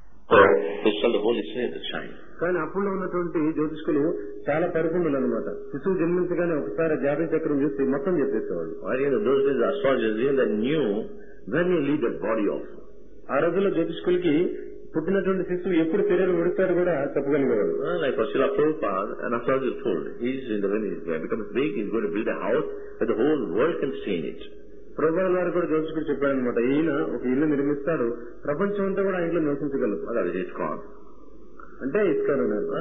Speaker 2: కానీ అప్పుడు ఉన్నటువంటి జ్యోతిష్కులు చాలా పరిపూర్ణులు అనమాట. శిశువు జన్మించగానే ఒకసారి జాతక చక్రం చూసి మొత్తం చెప్పేసేవాళ్ళు. ఆ రోజుల్లో జ్యోతిష్కులకి పుట్టినటువంటి శిశువు ఎప్పుడు శరీరం విడుతాడు కూడా చెప్పగలిగేవాడు. ప్రభుపాద వారు కూడా జ్యోతిష్కుడు చెప్పారనమాట, ఈయన ఒక ఇల్లు నిర్మిస్తాడు, ప్రపంచం అంతా కూడా ఆ ఇంట్లో నివసించగలదు. అంటే ఇస్కాన్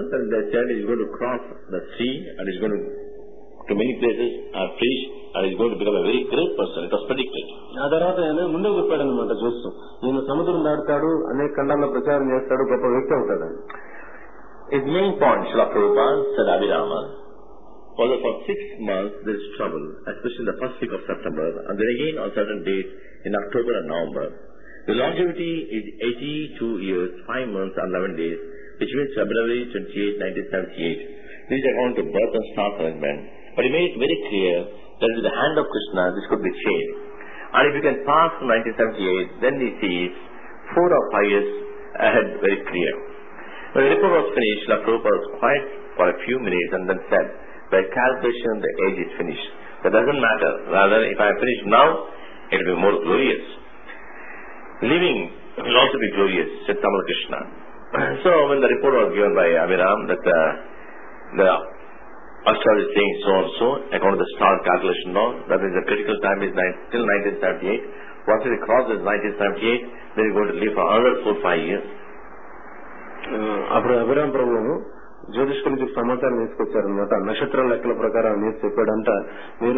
Speaker 2: ఆ తర్వాత ఆయన ముందే చెప్పాడనమాట చూస్తూ, ఈయన సముద్రం దాటుతాడు, అనేక ఖండాల్లో ప్రచారం చేస్తాడు, గొప్ప వ్యక్తి అవుతాడు.
Speaker 1: His main point, Srila Prabhupada said Abhirama, was that for 6 months there is trouble, especially in the first week of September, and then again on certain dates in October and November. The longevity is 82 years, 5 months and 11 days, which means February 28, 1978. This is according to birth and star arrangement. But he made it very clear that with the hand of Krishna this could be changed. And if you can pass from 1978, then he sees 4 or 5 years ahead very clear. When the report was finished, Srila Prabhupada was quiet for a few minutes and then said, by calculation the age is finished. That doesn't matter. Rather, if I finish now, it will be more glorious. Living will also be glorious, said Tamal Krishna. So when the report was given by Abhiram that the astrologer is saying so and so, according to the star calculation now, that is the critical time is till 1978. Once it crosses 1978, then you're going to live for another 4-5 years.
Speaker 2: అప్పుడు అభిరామ్ ప్రభువు జ్యోతిష్కుల నుంచి సమాచారం తీసుకొచ్చారనమాట. నక్షత్రాల లెక్కల ప్రకారం మీరు చెప్పాడంట, మీరు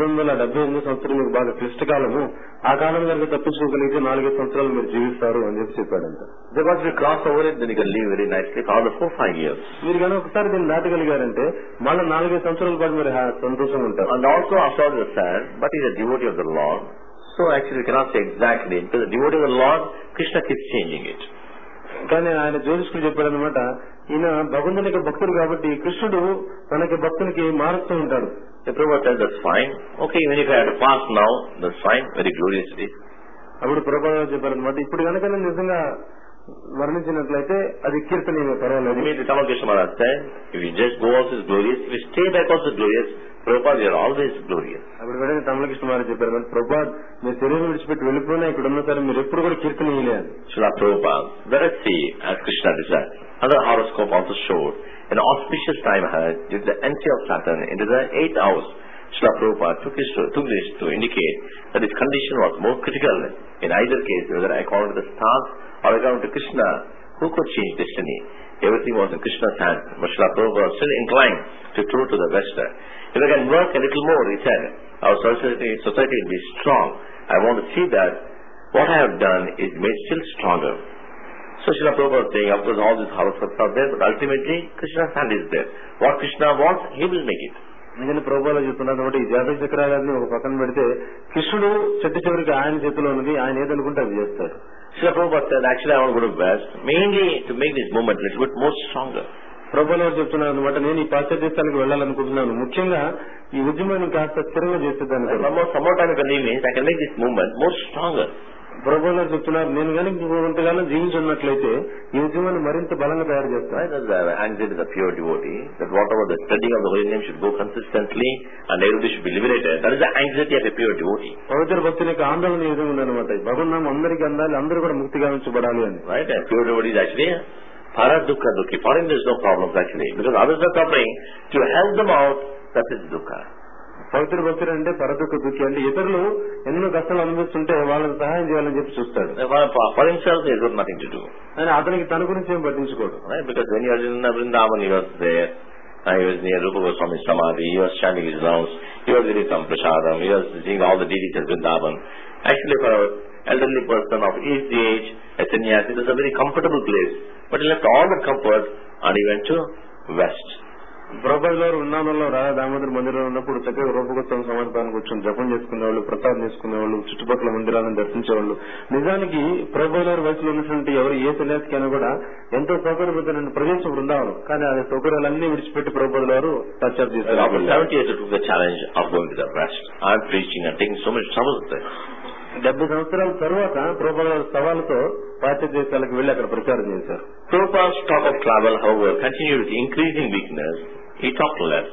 Speaker 2: 1978 సంవత్సరం మీకు బాగా క్లిష్టకాలము, ఆ కాలం కనుక తప్పించుకోగలిగితే 4 సంవత్సరాలు మీరు జీవిస్తారు అని చెప్పాడంట.
Speaker 1: Because we cross over it, then you can live very nicely for all the 4-5 years.
Speaker 2: మీరు కానీ ఒకసారి దీన్ని దాటగలిగారంటే మళ్ళీ 4 సంవత్సరాల పాటు మీరు సంతోషంగా ఉంటారు.
Speaker 1: And also astrologer said, but he is a devotee of the Lord. So actually we cannot say exactly, because the devotee of the Lord, Krishna keeps changing it.
Speaker 2: కానీ ఆయన జ్యోతిష్కుడు చెప్పాడనమాట, ఈయన భగవంతునికి భక్తుడు కాబట్టి కృష్ణుడు తనకి భక్తునికి మారుస్తూ ఉంటాడు.
Speaker 1: The Prabhupada said, that's fine. Okay, even if I have to fast now, that's fine. Very glorious it is.
Speaker 2: అప్పుడు ప్రభుపాద చెప్పారనమాట, ఇప్పుడు కనుక నిజంగా వర్ణించినట్లయితే అది కీర్తనీయమే, పర్వాలేదు.
Speaker 1: Tamal Krishna Maharaj said, if you just go also is glorious, if you stay back also glorious, Prabhupada, you are always glorious.
Speaker 2: అప్పుడు వెంటనే తమల కృష్ణ మహారాజ్ చెప్పారు, ప్రభుపాద్ మీరు శరీరం విడిచిపెట్టి వెళ్ళిపోయినా ఇక్కడ ఉన్న సరే మీరు ఎప్పుడు కూడా కీర్తనీయలే అని.
Speaker 1: Srila Prabhupada, let us see, as Krishna desired. Other horoscope also showed an auspicious time ahead with the entry of Saturn into the 8th house. Srila Prabhupada took this to indicate that his condition was more critical in either case, whether according to the stars or according to Krishna, who could change destiny. Everything was in Krishna's hand, but Srila Prabhupada was still inclined to turn to the West. If I can work a little more, he said, our society will be strong. I want to see that what I have done is made still stronger. So Srila Prabhupada was saying, of course all these horoscopes are there, but ultimately Krishna's hand is there. What Krishna wants, he will make it.
Speaker 2: నేను ప్రభుపాద చెప్తున్నాను కాబట్టి ఈ జాతక చక్రాలన్నీ ఒక పక్కన పెడితే కృష్ణుడు చెట్టు చివరికి ఆయన చేతిలో ఉన్నది, ఆయన ఏదనుకుంటే అది చేస్తాడు.
Speaker 1: Srila Prabhupada said, actually I want to go to West, mainly to make this movement a little bit more stronger.
Speaker 2: Prabhupada చెప్తున్నాను అనమాట, నేను ఈ పాశ్చాత్య దేశానికి వెళ్ళాలనుకుంటున్నాను, ముఖ్యంగా ఈ ఉద్యమాన్ని కాస్త స్థిరంగా చేసేదాన్ని.
Speaker 1: Some more time you can leave me, I can make this movement more stronger.
Speaker 2: Prabhupada చెప్తున్నారు, నేను కానీ ఇంతకాలం జీవించున్నట్లయితే ఈ ఉద్యమాన్ని మరింత బలంగా తయారు చేస్తాను.
Speaker 1: Anxiety is a pure devotee, that whatever the studying of the holy name should go consistently and everybody should be liberated. That is the anxiety of a pure devotee.
Speaker 2: పవిత్ర భక్తుని యొక్క ఆందోళన ఈ విధంగా ఉందన్నమాట, భగవన్నామం అందరికీ అందాలి, అందరూ కూడా ముక్తిగా ఉంచబడాలి అని.
Speaker 1: Right? A pure devotee is actually paradukha dukhi. For him there is no problems actually, because others are suffering. To help them out, that is dukkha.
Speaker 2: పవిత్ర భక్తుడు అంటే పరదుఃఖ దుఃఖి అంటే ఇతరులు ఎన్నో కష్టాలు అనుభవిస్తుంటే వాళ్ళకి సహాయం చేయాలని చెప్పి చూస్తాడు.
Speaker 1: For himself there is nothing to do.
Speaker 2: అని అతనికి తన గురించి ఏం పట్టించుకోడు.
Speaker 1: Right? Because when he was in Vrindavan, he was there. He was near Rupa Goswami's Samadhi. He was chanting his rounds. He was eating some prasadam. He was seeing all the deities in Vrindavan. Actually, for an elderly person of his age, a sannyasi, it was a very comfortable place. But he left all the comfort and he went to West.
Speaker 2: Prabhupada గారు వృందావనంలో రాధా దామోదర్ మందిరంలో ఉన్నప్పుడు చక్కగా రూపగోస్వామి సమాధిపాన్ని కూర్చొని జపం చేసుకునేవాళ్ళు, ప్రసాదం చేసుకునేవాళ్ళు, చుట్టుపక్కల మందిరాలను దర్శించేవాళ్ళు. నిజానికి ప్రభుపాద గారి వయసులో ఉన్నటువంటి ఎవరు ఏ సన్యాసికైనా కూడా ఎంతో సౌకర్యవంతమైన ప్రదేశం బృందావనం, కానీ ఆ సౌకర్యాలన్నీ విడిచిపెట్టి ప్రభుపాద గారు టచ్అప్ చేశారు.
Speaker 1: 70 years took the challenge of going to the West. I am preaching and taking so much trouble with it.
Speaker 2: 70 సంవత్సరాల తర్వాత ప్రభుపాద గారు సవాలుతో పాశ్చాత్య దేశాలకు వెళ్లి అక్కడ ప్రచారం చేశారు.
Speaker 1: Prabhupada's talk of travel, however, continued with increasing weakness. He talked less.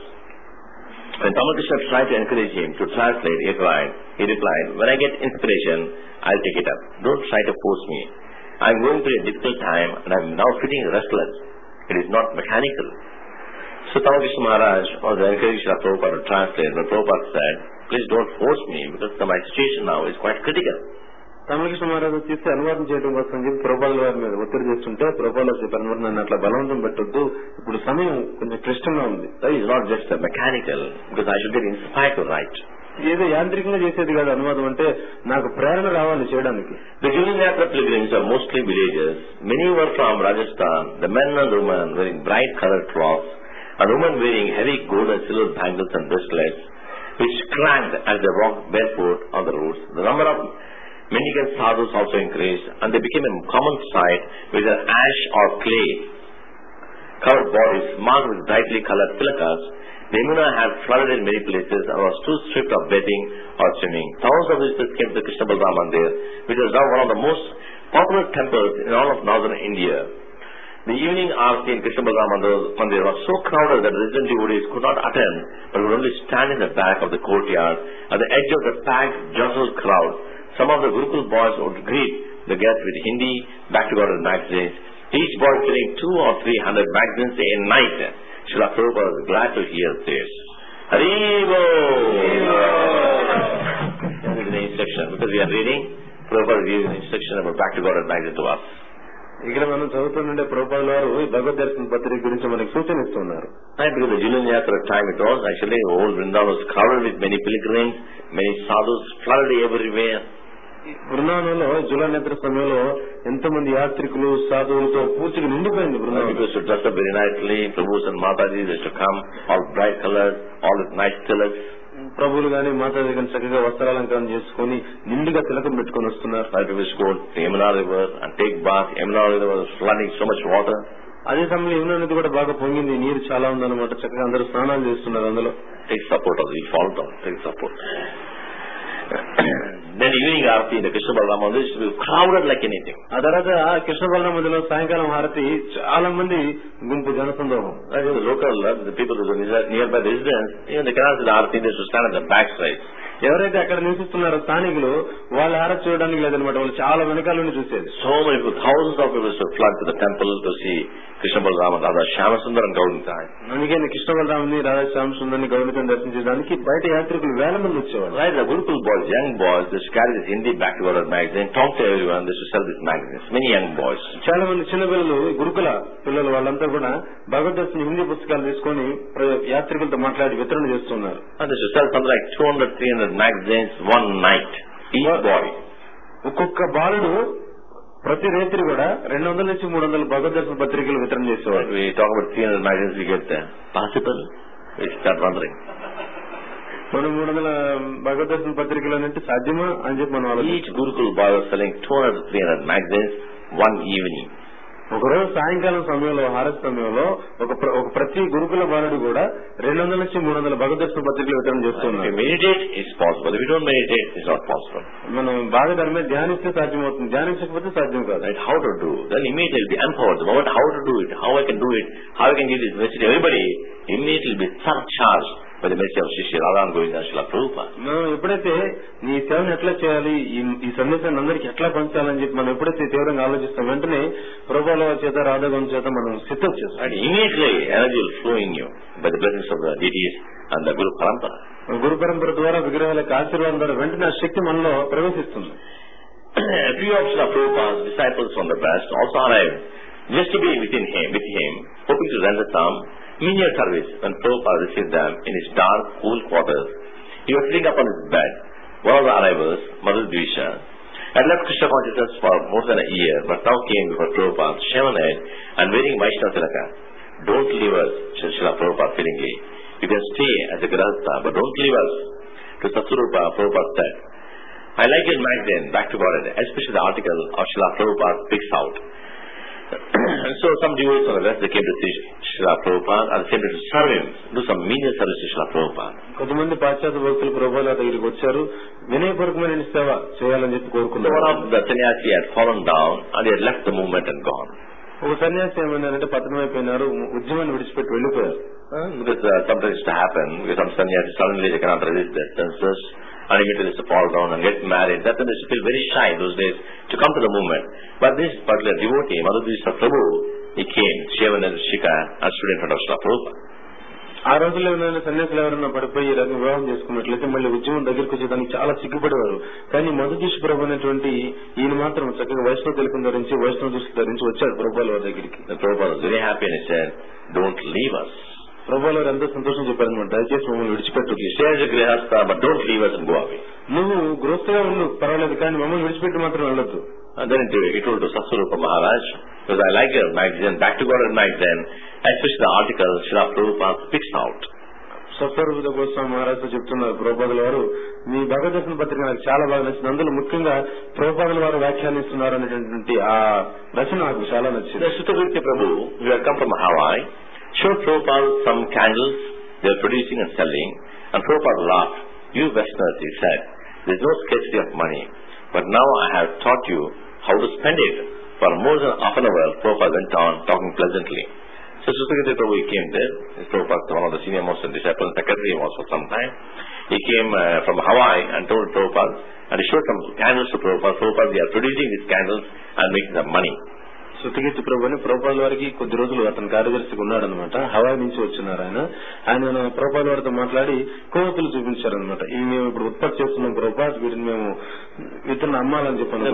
Speaker 1: When Tamal Krishna tried to encourage him to translate, he replied, when I get inspiration, I'll take it up. Don't try to force me. I'm going through a difficult time and I'm now feeling restless. It is not mechanical. So Tamal Krishna Maharaj was encouraging Srila Prabhupada to translate, but Prabhupada said, please don't force me because my situation now is quite critical.
Speaker 2: తమల Krishna మహారాజు చేస్తే అనువాదం చేయడం కోసం చెప్పి ప్రభుపాద గారి మీద ఒత్తిడి చేస్తుంటే ప్రభుపాద చెప్పారు, నన్ను అట్లా బలవంతం పెట్టొద్దు, ఇప్పుడు సమయం కొంచెం క్లిష్టంగా ఉంది.
Speaker 1: That is not just mechanical, because I should get inspired to write.
Speaker 2: ఏదో యాంత్రికంగా చేసేది కాదు అనువాదం అంటే, నాకు ప్రేరణ రావాలి చేయడానికి.
Speaker 1: The Julian pilgrims are mostly villagers. Many were from Rajasthan. The men and women wearing bright colored cloths, and women wearing heavy gold and silver bangles and bracelets, which clanged as they walked barefoot on the roads. The number of mendicant sadhus also increased, and they became a common sight with their ash or clay covered bodies marked with brightly colored tilakas. The Yamuna had flooded in many places and was too strict of bathing or swimming. Thousands of visitors came to the Krishna Balram Mandir, which was now one of the most popular temples in all of northern India. The evening Aarti in Krishna Balram Mandir was so crowded that resident devotees could not attend, but would only stand in the back of the courtyard at the edge of the packed, jostled crowd. Some of the Gurukul boys would greet the guests with Hindi, Back to God magazines, each boy filling 200 or 300 magazines a night. Srila Prabhupada was glad to hear this. Haribo! This is the instruction. Because we are reading, Prabhupada gave an instruction about Back to God magazine to us.
Speaker 2: ఇక్కడ మనం చదువుతుండే ప్రభుపాదుల వారు ఈ భగవద్ దర్శన పత్రిక గురించి మనకి సూచన ఇస్తున్నారు.
Speaker 1: Because the Julian Yatra time it was actually old Vrindavan was crowded with many pilgrims, many sadhus flooded everywhere.
Speaker 2: బృందావనంలో జులన్ యాత్ర సమయంలో ఎంతమంది యాత్రికులు సాధువులతో పూర్తిగా నిండిపోయింది Brindavanam.
Speaker 1: People should dress up very nicely, Prabhus and Mataji they should come, all bright colors, all with nice tilaks.
Speaker 2: ప్రభువులు గాని మాతాజీ గాని చక్కగా వస్త్రాలంకరణ చేసుకుని నిండుగా తిలకం పెట్టుకుని వస్తున్నారు.
Speaker 1: People should go to Yamuna river and take bath. Yamuna river was flooding so much water.
Speaker 2: అదే సమయంలో యమునా నది కూడా బాగా పొంగింది, నీరు చాలా ఉందన్నమాట. చక్కగా అందరూ స్నానాలు చేస్తున్నారు అందులో.
Speaker 1: Take support of the fall down, take support. Then evening Aarti in the Krishna Balram Mandir is crowded like anything. ఆ తర్వాత
Speaker 2: కృష్ణ బలరామ మందిరంలో సాయంకాలం హారతి చాలా మంది గుంపు జనసందోహం.
Speaker 1: The local, the people who are nearby the residents, even they cannot see the Aarti, they should stand at the back side.
Speaker 2: ఎవరైతే అక్కడ నివసిస్తున్నారో స్థానికులు వాళ్ళ హారతి చూడడానికి లేదనమాట, వాళ్ళు చాలా వెనకాల నుండి చూసేది.
Speaker 1: So many people, thousands of people should flood to the temple to see Krishna Balram and Radha Shyamasundar and Gauranga.
Speaker 2: అందుకే కృష్ణ బలరాముని రాధా శ్యామసుందర్ని గౌరవించడం దర్శించడానికి బయట యాత్రికులు వేల మంది వచ్చేవారు.
Speaker 1: Right, the Gurukul boys, young boys, they should carry this Hindi Back to God magazine, talk to everyone, they should sell these magazines. Many young boys.
Speaker 2: చాలా మంది చిన్న పిల్లలు, గురుకుల పిల్లలు వాళ్ళంతా కూడా భగవద్గీత హిందీ పుస్తకాలు తీసుకొని యాత్రికులతో మాట్లాడి వితరణ చేస్తున్నారు.
Speaker 1: And they should sell something like 200, 300 magazines one night. Each boy.
Speaker 2: ఒక్కొక్క బాలుడు ప్రతి రైతులు కూడా 200 నుంచి 300 భగవద్గీత పత్రికలు వితరణ చేసేవారు.
Speaker 1: We talk about 300 magazines, we get possible. We start wondering.
Speaker 2: మనం 300 భగవద్గీత పత్రికలు అంటే సాధ్యమా అని చెప్పి మనం ఆలోచించాం.
Speaker 1: Each Gurukul boy was selling 200 to 300 magazines one evening.
Speaker 2: ఒకరోజు సాయంకాలం సమయంలో హారతి సమయంలో ఒక ప్రతి గురుకుల బాలుడు కూడా 200 నుంచి 300 భగవద్గీత పత్రికలు వితరణ చేస్తున్నారు.
Speaker 1: Meditate is possible. If you don't meditate, it's not possible.
Speaker 2: మనం బాగా దాని మీద ధ్యానిస్తే సాధ్యమవుతుంది, ధ్యానించకపోతే సాధ్యం కాదు.
Speaker 1: Right? How to do? Then immediately be empowered. The moment how to do it, how I can do it, how I can give this message to everybody, immediately be surcharged by the message of Shri Radha and Govinda Srila Prabhupada.
Speaker 2: మనం ఎప్పుడైతే ఈ సేవను ఎట్లా చేయాలి, ఈ సందేశాన్ని అందరికి ఎట్లా పంచాలని చెప్పి మనం ఎప్పుడైతే తీవ్రంగా ఆలోచిస్తాం, వెంటనే ప్రభువుల చేత రాధా గోవింద చేత మనం సిద్ధం చేస్తాం.
Speaker 1: And immediately energy will flow in you by the blessings of the deities and the Guru Parampara.
Speaker 2: గురు పరంపర ద్వారా విగ్రహాల ఆశీర్వాదం ద్వారా వెంటనే ఆ శక్తి మనలో ప్రవేశిస్తుంది.
Speaker 1: A few of Srila Prabhupada's disciples from the West also arrived just to be with him, hoping to render some menial service. When Prabhupada received them in his dark, cool quarters, he was sitting upon his bed. One of the arrivals, Madhudvisha, had left Krishna consciousness for more than a year, but now came before Prabhupada, shaven head and wearing Vaishnava tilaka. Don't leave us, said Srila Prabhupada feelingly. You can stay as a grahastha, but don't leave us. To Satsurupa, Prabhupada said, I like your magazine, Back to God, especially the article of Srila Prabhupada Speaks Out. And so some devotees from the West, they came to see Srila Prabhupada and they came to serve him, do some menial service to Srila Prabhupada.
Speaker 2: కొంతమంది పాశ్చాత్య భక్తులు ప్రభువుల దగ్గరికి వచ్చారు, వినయపూర్వకమైన సేవ చేయాలని చెప్పి కోరుకున్నారు.
Speaker 1: One of the sannyasi had fallen down and he had left the movement and gone.
Speaker 2: ఒక సన్యాసి ఏమన్నారంటే పతనం అయిపోయినారు, ఉద్యమాన్ని విడిచిపెట్టి వెళ్లిపోయారు.
Speaker 1: Because sometimes it happen, because some sannyasi suddenly they cannot resist their senses and immediately they fall down and get married. That's when they feel very shy those days to come to the movement. But this particular devotee, Madhudvisha Prabhu, he came, shaven as a shika and stood in front of Srila Prabhupada.
Speaker 2: ఆ రోజుల్లో ఏమైనా సన్యాసులు ఎవరైనా పడిపోయి రకంగా వివాహం చేసుకున్నట్లయితే మళ్ళీ ఉద్యమం దగ్గరికి వచ్చేదానికి చాలా సిగ్గుపడేవారు. కానీ మధుదీష్ ప్రభు అనేటువంటి ఈయన మాత్రం చక్కగా వైష్ణవ తెలుపుని ధరించి వైష్ణవ దుస్తులు ధరించి వచ్చాడు ప్రభువుల వారి దగ్గరికి.
Speaker 1: Prabhupada was very happy and he said, don't leave us.
Speaker 2: ప్రభువుల వారు ఎంతో సంతోషం చెప్పారనమాట, దయచేసి మమ్మల్ని విడిచిపెట్టు.
Speaker 1: Stay as a grihastha, but don't leave us and go away.
Speaker 2: నువ్వు గృహస్థగా ఉండు పర్వాలేదు, కానీ మమ్మల్ని విడిచిపెట్టి మాత్రం వెళ్ళొద్దు.
Speaker 1: And then he told to Satsurupa Maharaj, because I like your magazine, Back to God magazine, especially the article Srila Prabhupada Speaks Out.
Speaker 2: సత్వరూప Goswami మహారాజు చెప్తున్నారు, ప్రభుపాదుల వారు మీ భగవద్గీత పత్రిక నాకు చాలా బాగా నచ్చింది, అందులో ముఖ్యంగా ప్రభుపాదుల వారు వ్యాఖ్యానిస్తున్నారు అనేటువంటి ఆ రచన నాకు చాలా నచ్చింది.
Speaker 1: Sutavirti Prabhu, who had come from Hawaii, showed Prabhupada some candles they were producing and selling, and Prabhupada laughed. You Westerners, he said, there is no scarcity of money, but now I have taught you how to spend it. For more than half an hour, Prabhupada went on talking pleasantly. So Susagati Prabhu came there. Prabhupada, one of the senior most disciples, secretary was for some time. He came from Hawaii and told Prabhupada, and he showed some candles to Prabhupada. Prabhupada, they are producing these candles and making some money.
Speaker 2: సుతికీర్తి ప్రభు అని ప్రభుపాద వారికి కొద్ది రోజులు అతని కార్యదర్శిగా ఉన్నాడనమాట. Hawaii నుంచి వచ్చినారు ఆయన ప్రభుపాద వారితో మాట్లాడి కొవ్వొత్తులు చూపించారనమాట. ఇవి మేము ఇప్పుడు ఉత్పత్తి చేస్తున్నాం ప్రభుపాద, వీటిని మేము ఇతరులను అమ్మాలని చెప్పాను.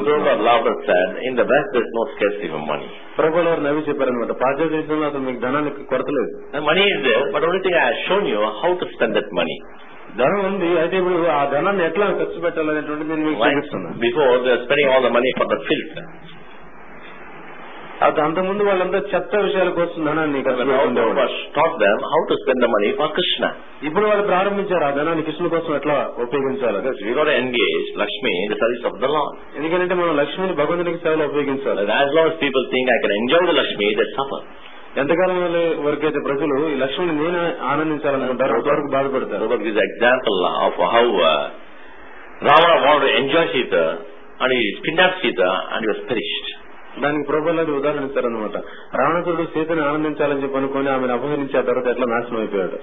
Speaker 2: ప్రభుపాద వారు నవ్వి చెప్పారనమాట, పాశ్చాత్య దేశంలో అతను మీకు ధనానికి కొరత లేదు.
Speaker 1: Money is there, but only thing I have shown you how to spend that money.
Speaker 2: ధనం ఉంది, అయితే ఇప్పుడు ఆ ధనాన్ని ఎట్లా ఖర్చు పెట్టాలనేటువంటిది నేను మీకు చూపిస్తున్నాను.
Speaker 1: Before they are spending all the money for the filth.
Speaker 2: అంతకుముందు వాళ్ళంతా చెత్త విషయాల కోసం ధనాన్ని
Speaker 1: how to spend the money for Krishna.
Speaker 2: ఇప్పుడు వాళ్ళు ప్రారంభించారు ఆ ధనాన్ని కృష్ణ కోసం ఎట్లా ఉపయోగించాలి.
Speaker 1: Engage Lakshmi in the service of the lord.
Speaker 2: ఎందుకంటే మనం లక్ష్మిని భగవంతునికి సేవలో ఉపయోగించాలి.
Speaker 1: As long as people think I can enjoy the Lakshmi, they suffer.
Speaker 2: ఎంతకాలం వరకైతే ప్రజలు ఈ లక్ష్మిని నేను ఆనందించాలనుకుంటారు, అంతవరకు బాధపడతారు.
Speaker 1: This is example of how Ravana wanted to enjoy Sita and he kidnapped Sita and he was perished.
Speaker 2: దానికి ప్రభువులు ఉదాహరణ ఇస్తారనమాట. రావణాసురుడు సీతని ఆనందించాలని చెప్పి అనుకుని ఆమెను అపహరించి ఆ తర్వాత ఎట్లా నాశనం అయిపోయాడు.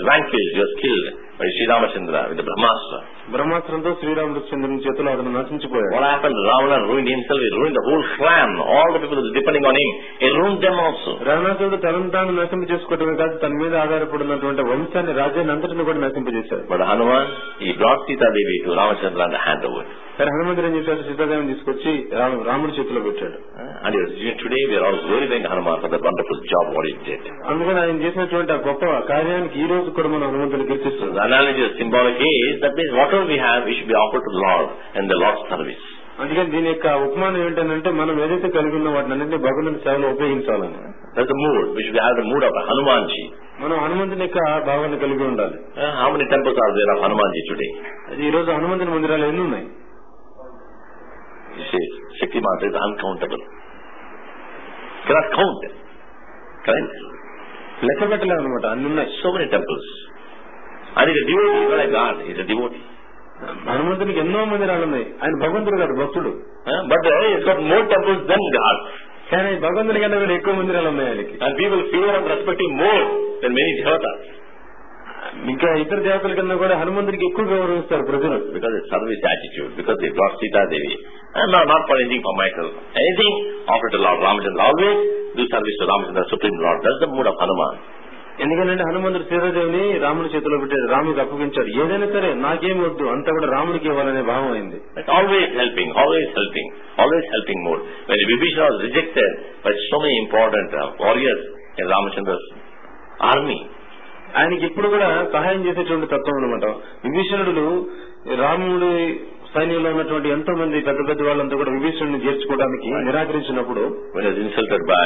Speaker 2: బ్రహ్మాస్త్రంతో శ్రీరామచంద్రుని చేతిలో అతను నశించిపోయాడు. రావణాసురుడు తనను తాను నశింప చేసుకోవటమే కాదు, తన మీద ఆధారపడినటువంటి వంశాన్ని, రాజ్యాన్ని అంతటిని కూడా నశింపజేశాడు. సరే హనుమంతుడు ఏం చేశాడు, సీతాదేవిని తీసుకొచ్చి రాముడి చేతిలో పెట్టాడు.
Speaker 1: And today we are all glorifying Hanuman for the wonderful job what he did.
Speaker 2: అందుకని ఆయన చేసినటువంటి ఆ గొప్ప కార్యానికి ఈ రోజు కూడా మనం హనుమంతుని కీర్తిస్తున్నాం.
Speaker 1: The analogy is symbolic is that means whatever we have we should be offered to the Lord in the Lord's service.
Speaker 2: అందుకని దీని యొక్క ఉపమానం ఏంటంటే మనం ఏదైతే కలిగి ఉన్న వాటిని అన్నింటినీ భగవంతుని సేవలో ఉపయోగించాలని.
Speaker 1: That's the mood. We should have the mood of Hanumanji.
Speaker 2: మనం హనుమంతుని యొక్క భావాన్ని కలిగి ఉండాలి.
Speaker 1: How many temples are there of Hanumanji today?
Speaker 2: ఈ రోజు హనుమంతుని మందిరాలు ఎన్ని ఉన్నాయి?
Speaker 1: You see, Shakti Mata is uncountable. Cannot count. Correct?
Speaker 2: లెక్క పెట్టలేము అనమాట, అన్ని ఉన్నాయి.
Speaker 1: So many temples. And he's a devotee, not a god. He's a devotee.
Speaker 2: హనుమంతునికి ఎన్నో మందిరాలు ఉన్నాయి. ఆయన భగవంతుడు కాదు, భక్తుడు.
Speaker 1: But he's got more temples than God.
Speaker 2: కానీ భగవంతుని కన్నా కూడా ఎక్కువ మందిరాలు ఉన్నాయి ఆయనకి.
Speaker 1: And people fear and respect him more than many devatas.
Speaker 2: ఇంకా ఇతర దేవతల కన్నా కూడా హనుమంతుడికి ఎక్కువ గౌరవిస్తారు ప్రజలు.
Speaker 1: Because of service attitude, because they brought Sita Devi. And not for anything for myself. Anything offer to Lord Ramachandra. Always do service to Ramachandra, Supreme Lord. That's the mood of Hanuman.
Speaker 2: ఎందుకంటే హనుమంతుడు సీతాదేవిని రాముడి చేతిలో పెట్టాడు, రాముడికి అప్పగించాడు. ఏదైనా సరే నాకేం వద్దు, అంతా కూడా రాముడికి ఇవ్వాలనే భావం అయింది.
Speaker 1: Always helping, always helping, always helping mode. When Vibhishana was rejected by so many important warriors in Ramachandra's army,
Speaker 2: ఆయనకి ఇప్పుడు కూడా సహాయం చేసేటువంటి తత్వం అనమాట. విభీషణుడు రాముడి సైన్యంలో ఉన్నటువంటి ఎంతో మంది పెద్ద పెద్ద వాళ్ళంతా కూడా విభీషణుడిని చేర్చుకోవడానికి నిరాకరించినప్పుడు,
Speaker 1: when he was insulted by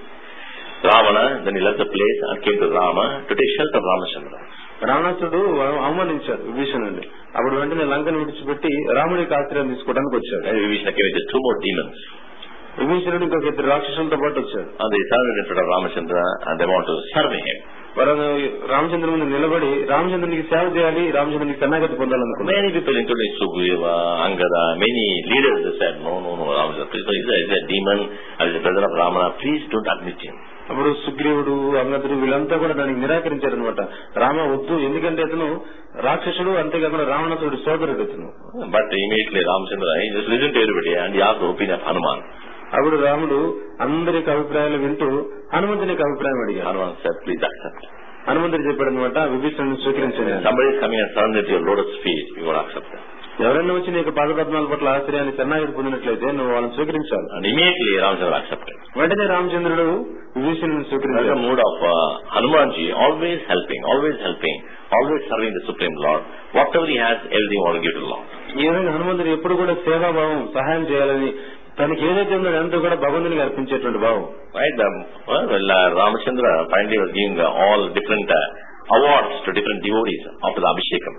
Speaker 1: Ravana, then he left the place and came to Rama to take shelter of Ramachandra.
Speaker 2: రావణాసుడు అవమానించాడు విభీషణుడిని. అప్పుడు వెంటనే లంకను విడిచిపెట్టి రాముడికి ఆశ్రయం తీసుకోవడానికి వచ్చాడు.
Speaker 1: Vibhishana came with 2 more demons.
Speaker 2: విభీషణుడు ఇంకొక 2 రాక్షసులతో పాటు వచ్చాడు.
Speaker 1: And they started in front of Ramachandra and they want to serve him.
Speaker 2: వారు రామచంద్ర ముందు నిలబడి రామచంద్రునికి సేవ చేయాలి, రామచంద్రునికి శరణాగతి పొందాలనుకున్నారు.
Speaker 1: Many people, including Sugriva, Angada, many leaders, they said, no, Ramachandra, please, he's a demon and he's a brother of Ramana, please don't admit him.
Speaker 2: అప్పుడు సుగ్రీవుడు, అంగదుడు వీళ్ళంతా కూడా దానికి నిరాకరించారనమాట. రామ వద్దు, ఎందుకంటే అతను రాక్షసుడు, అంతేకాకుండా రావణాసురుడు సోదరుడు అతను.
Speaker 1: But immediately Ramachandra, he just listened to everybody and he asked the opinion of Hanuman.
Speaker 2: అప్పుడు రాముడు అందరికి అభిప్రాయాలు వింటూ హనుమంతునికి అభిప్రాయం అడిగాడు.
Speaker 1: Hanuman said, please accept.
Speaker 2: హనుమంతుడు చెప్పాడు అనమాట, విభీషణుని స్వీకరించండి.
Speaker 1: Somebody is coming and surrender to your lotus feet, you got to accept that.
Speaker 2: ఎవరైనా వచ్చి నీకు పాదపద్మాల పట్ల ఆశ్రయాన్ని శరణాగతి పొందినట్లయితే నువ్వు వాళ్ళని స్వీకరించాలి.
Speaker 1: And immediately Ramachandra accepted.
Speaker 2: వెంటనే రామచంద్రుడు విభీషణుని స్వీకరించాడు.
Speaker 1: The mood of Hanumanji, always helping, always serving the Supreme Lord. Whatever he has, everything want to give to the Lord.
Speaker 2: ఈ విధంగా హనుమంతుడు ఎప్పుడు కూడా సేవాభావం, సహాయం చేయాలని, తనకి ఏదైతే ఉందో అంతా కూడా భగవంతునికి అర్పించేటువంటి భావం.
Speaker 1: Right? Ramachandra finally was giving all different awards to different devotees after the Abhishekam.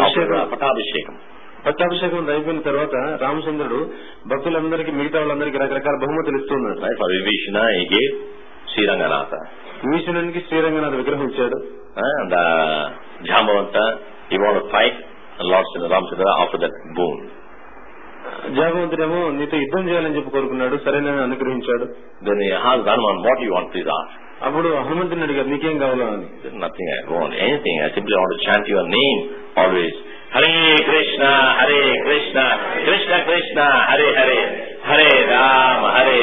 Speaker 1: పట్టాభిషేకం అయిపోయిన తర్వాత రామచంద్రుడు భక్తులందరికీ, మిగతా వాళ్ళందరికీ రకరకాల బహుమతులు ఇస్తున్నాడు. విభీషణ శ్రీరంగనాథ, విభీషణునికి శ్రీరంగనాథ విగ్రహం ఇచ్చాడు. Jambavanta, he want to fight Lord Ramachandra after that boon.
Speaker 2: జాగవంతుడేమో నీతో యుద్ధం చేయాలని చెప్పి కోరుకున్నాడు, సరైన అనుగ్రహించాడు.
Speaker 1: Then he asked Hanuman, what do you want, please ask.
Speaker 2: అప్పుడు హనుమంతుని అడిగారు, నీకేం కావాలో అని.
Speaker 1: Nothing, I want anything. I simply want to chant your name always. Hare Krishna, Hare Krishna, Krishna Krishna, Hare Hare, Hare Ram,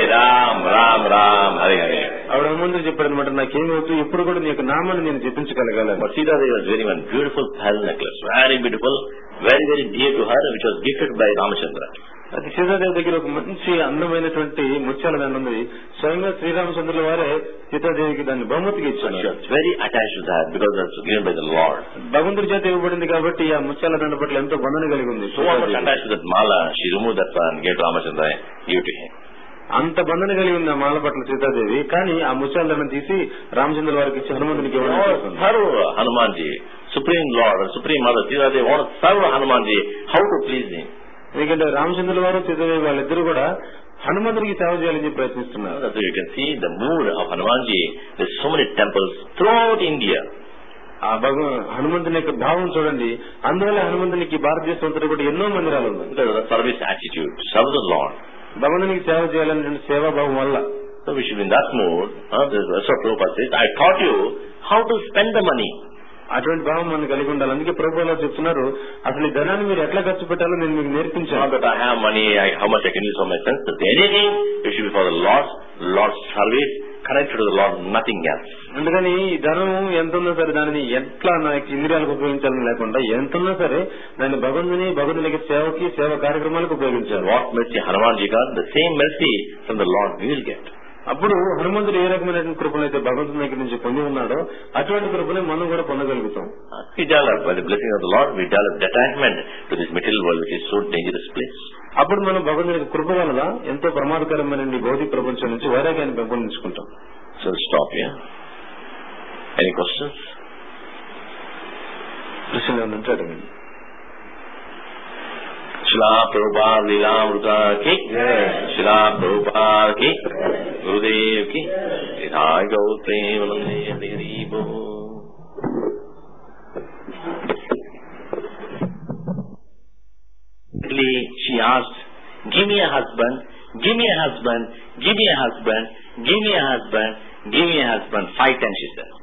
Speaker 1: Ram Ram, Hare Hare.
Speaker 2: ఆవిడ హనుమంతుడు చెప్పాడు అనమాట, నాకేమవుతూ ఎప్పుడు కూడా నీ యొక్క నామాన్ని నేను జపించగలగాలి.
Speaker 1: But Sita Devi was wearing one beautiful pearl necklace, very beautiful, very very dear to her, which was gifted by Ramachandra.
Speaker 2: అది సీతాదేవి దగ్గర ఒక మంచి అందమైనటువంటి ముత్యాల దండ ఉంది. స్వయంగా శ్రీరామచంద్రుల వారే సీతాదేవికి దాన్ని బహుమతిగా ఇచ్చారు.
Speaker 1: Very attached to that because that's given by the Lord.
Speaker 2: భగవంతుడి చేత ఇవ్వబడింది కాబట్టి ఆ ముత్యాల దండ పట్ల ఎంతో బంధన కలిగి ఉంది.
Speaker 1: So much attached to that mala, she removed that and gave to Ramachandra, gave to him.
Speaker 2: అంత బంధన కలిగి ఉంది ఆ మాల పట్ల సీతాదేవి, కానీ ఆ ముత్యాల దండం తీసి రామచంద్ర వారికి ఇచ్చి హనుమంతునికి ఇవ్వడం.
Speaker 1: Hanumanji, Supreme Lord, Supreme Mother, Sitadevi want to serve Hanumanji, how to please him?
Speaker 2: ఎందుకంటే రామచంద్రుల వారు సీతాదేవి వాళ్ళిద్దరూ కూడా హనుమంతుడికి సేవ చేయాలని ప్రయత్నిస్తున్నారు.
Speaker 1: So you can see the mood of Hanumanji. There are so many temples throughout India.
Speaker 2: ఆ హనుమంతుని యొక్క భావం చూడండి. అందువల్ల హనుమంతునికి భారతదేశం అంతా కూడా ఎన్నో మందిరాలు ఉన్నాయి.
Speaker 1: Service attitude, serve the Lord.
Speaker 2: భగవంతునికి సేవ చేయాలనే సేవాభావం వల్ల.
Speaker 1: So we should be in that mood. So Prabhupada says, I taught you how to spend the money.
Speaker 2: అటువంటి భావం మనం కలిగి ఉండాలి. అందుకే ప్రభువులు చెప్తున్నారు, అసలు ఈ ధనాన్ని మీరు ఎట్లా ఖర్చు పెట్టాలో నేను మీకు నేర్పించాను.
Speaker 1: Not that I have money, how much I can use for my senses. Anything, it should be for the Lord's service, connected to the Lord, nothing else.
Speaker 2: అందుకని ఈ ధనం ఎంత ఉన్నా సరే దానిని ఎట్లా నాకు ఇంద్రియాలకు ఉపయోగించాలని లేకుండా ఎంత ఉన్నా సరే దాన్ని భగవంతునికి సేవకి సేవ కార్యక్రమాలకు ఉపయోగించాలి.
Speaker 1: What mercy Hanumanji got, the same mercy from the Lord we will get.
Speaker 2: అప్పుడు హనుమంతుడు ఏ రకమైనటువంటి కృపనైతే భగవంతుని దగ్గర నుంచి పొంది ఉన్నాడో అటువంటి కృపని మనం కూడా పొందగలుగుతాం.
Speaker 1: We develop, by the blessing of the Lord, we develop detachment to this material world, which is so dangerous place.
Speaker 2: అప్పుడు మనం భగవంతుని కృప వల్ల ఎంతో ప్రమాదకరమైన భౌతిక ప్రపంచం నుంచి వైరాగ్యాన్ని పెంపొందించుకుంటాం.
Speaker 1: So stop here. Any questions?
Speaker 2: ప్రశ్నలు ఏమైనా అడగండి.
Speaker 1: Shila Prabhupada Leelamrita ki, Shila Prabhupada ki, Gurudev ki, Idhai Gaur Premanande Haribo. She asked, give me a husband, give me a husband, give me a husband, give me a husband, give me a husband, 5 times she said.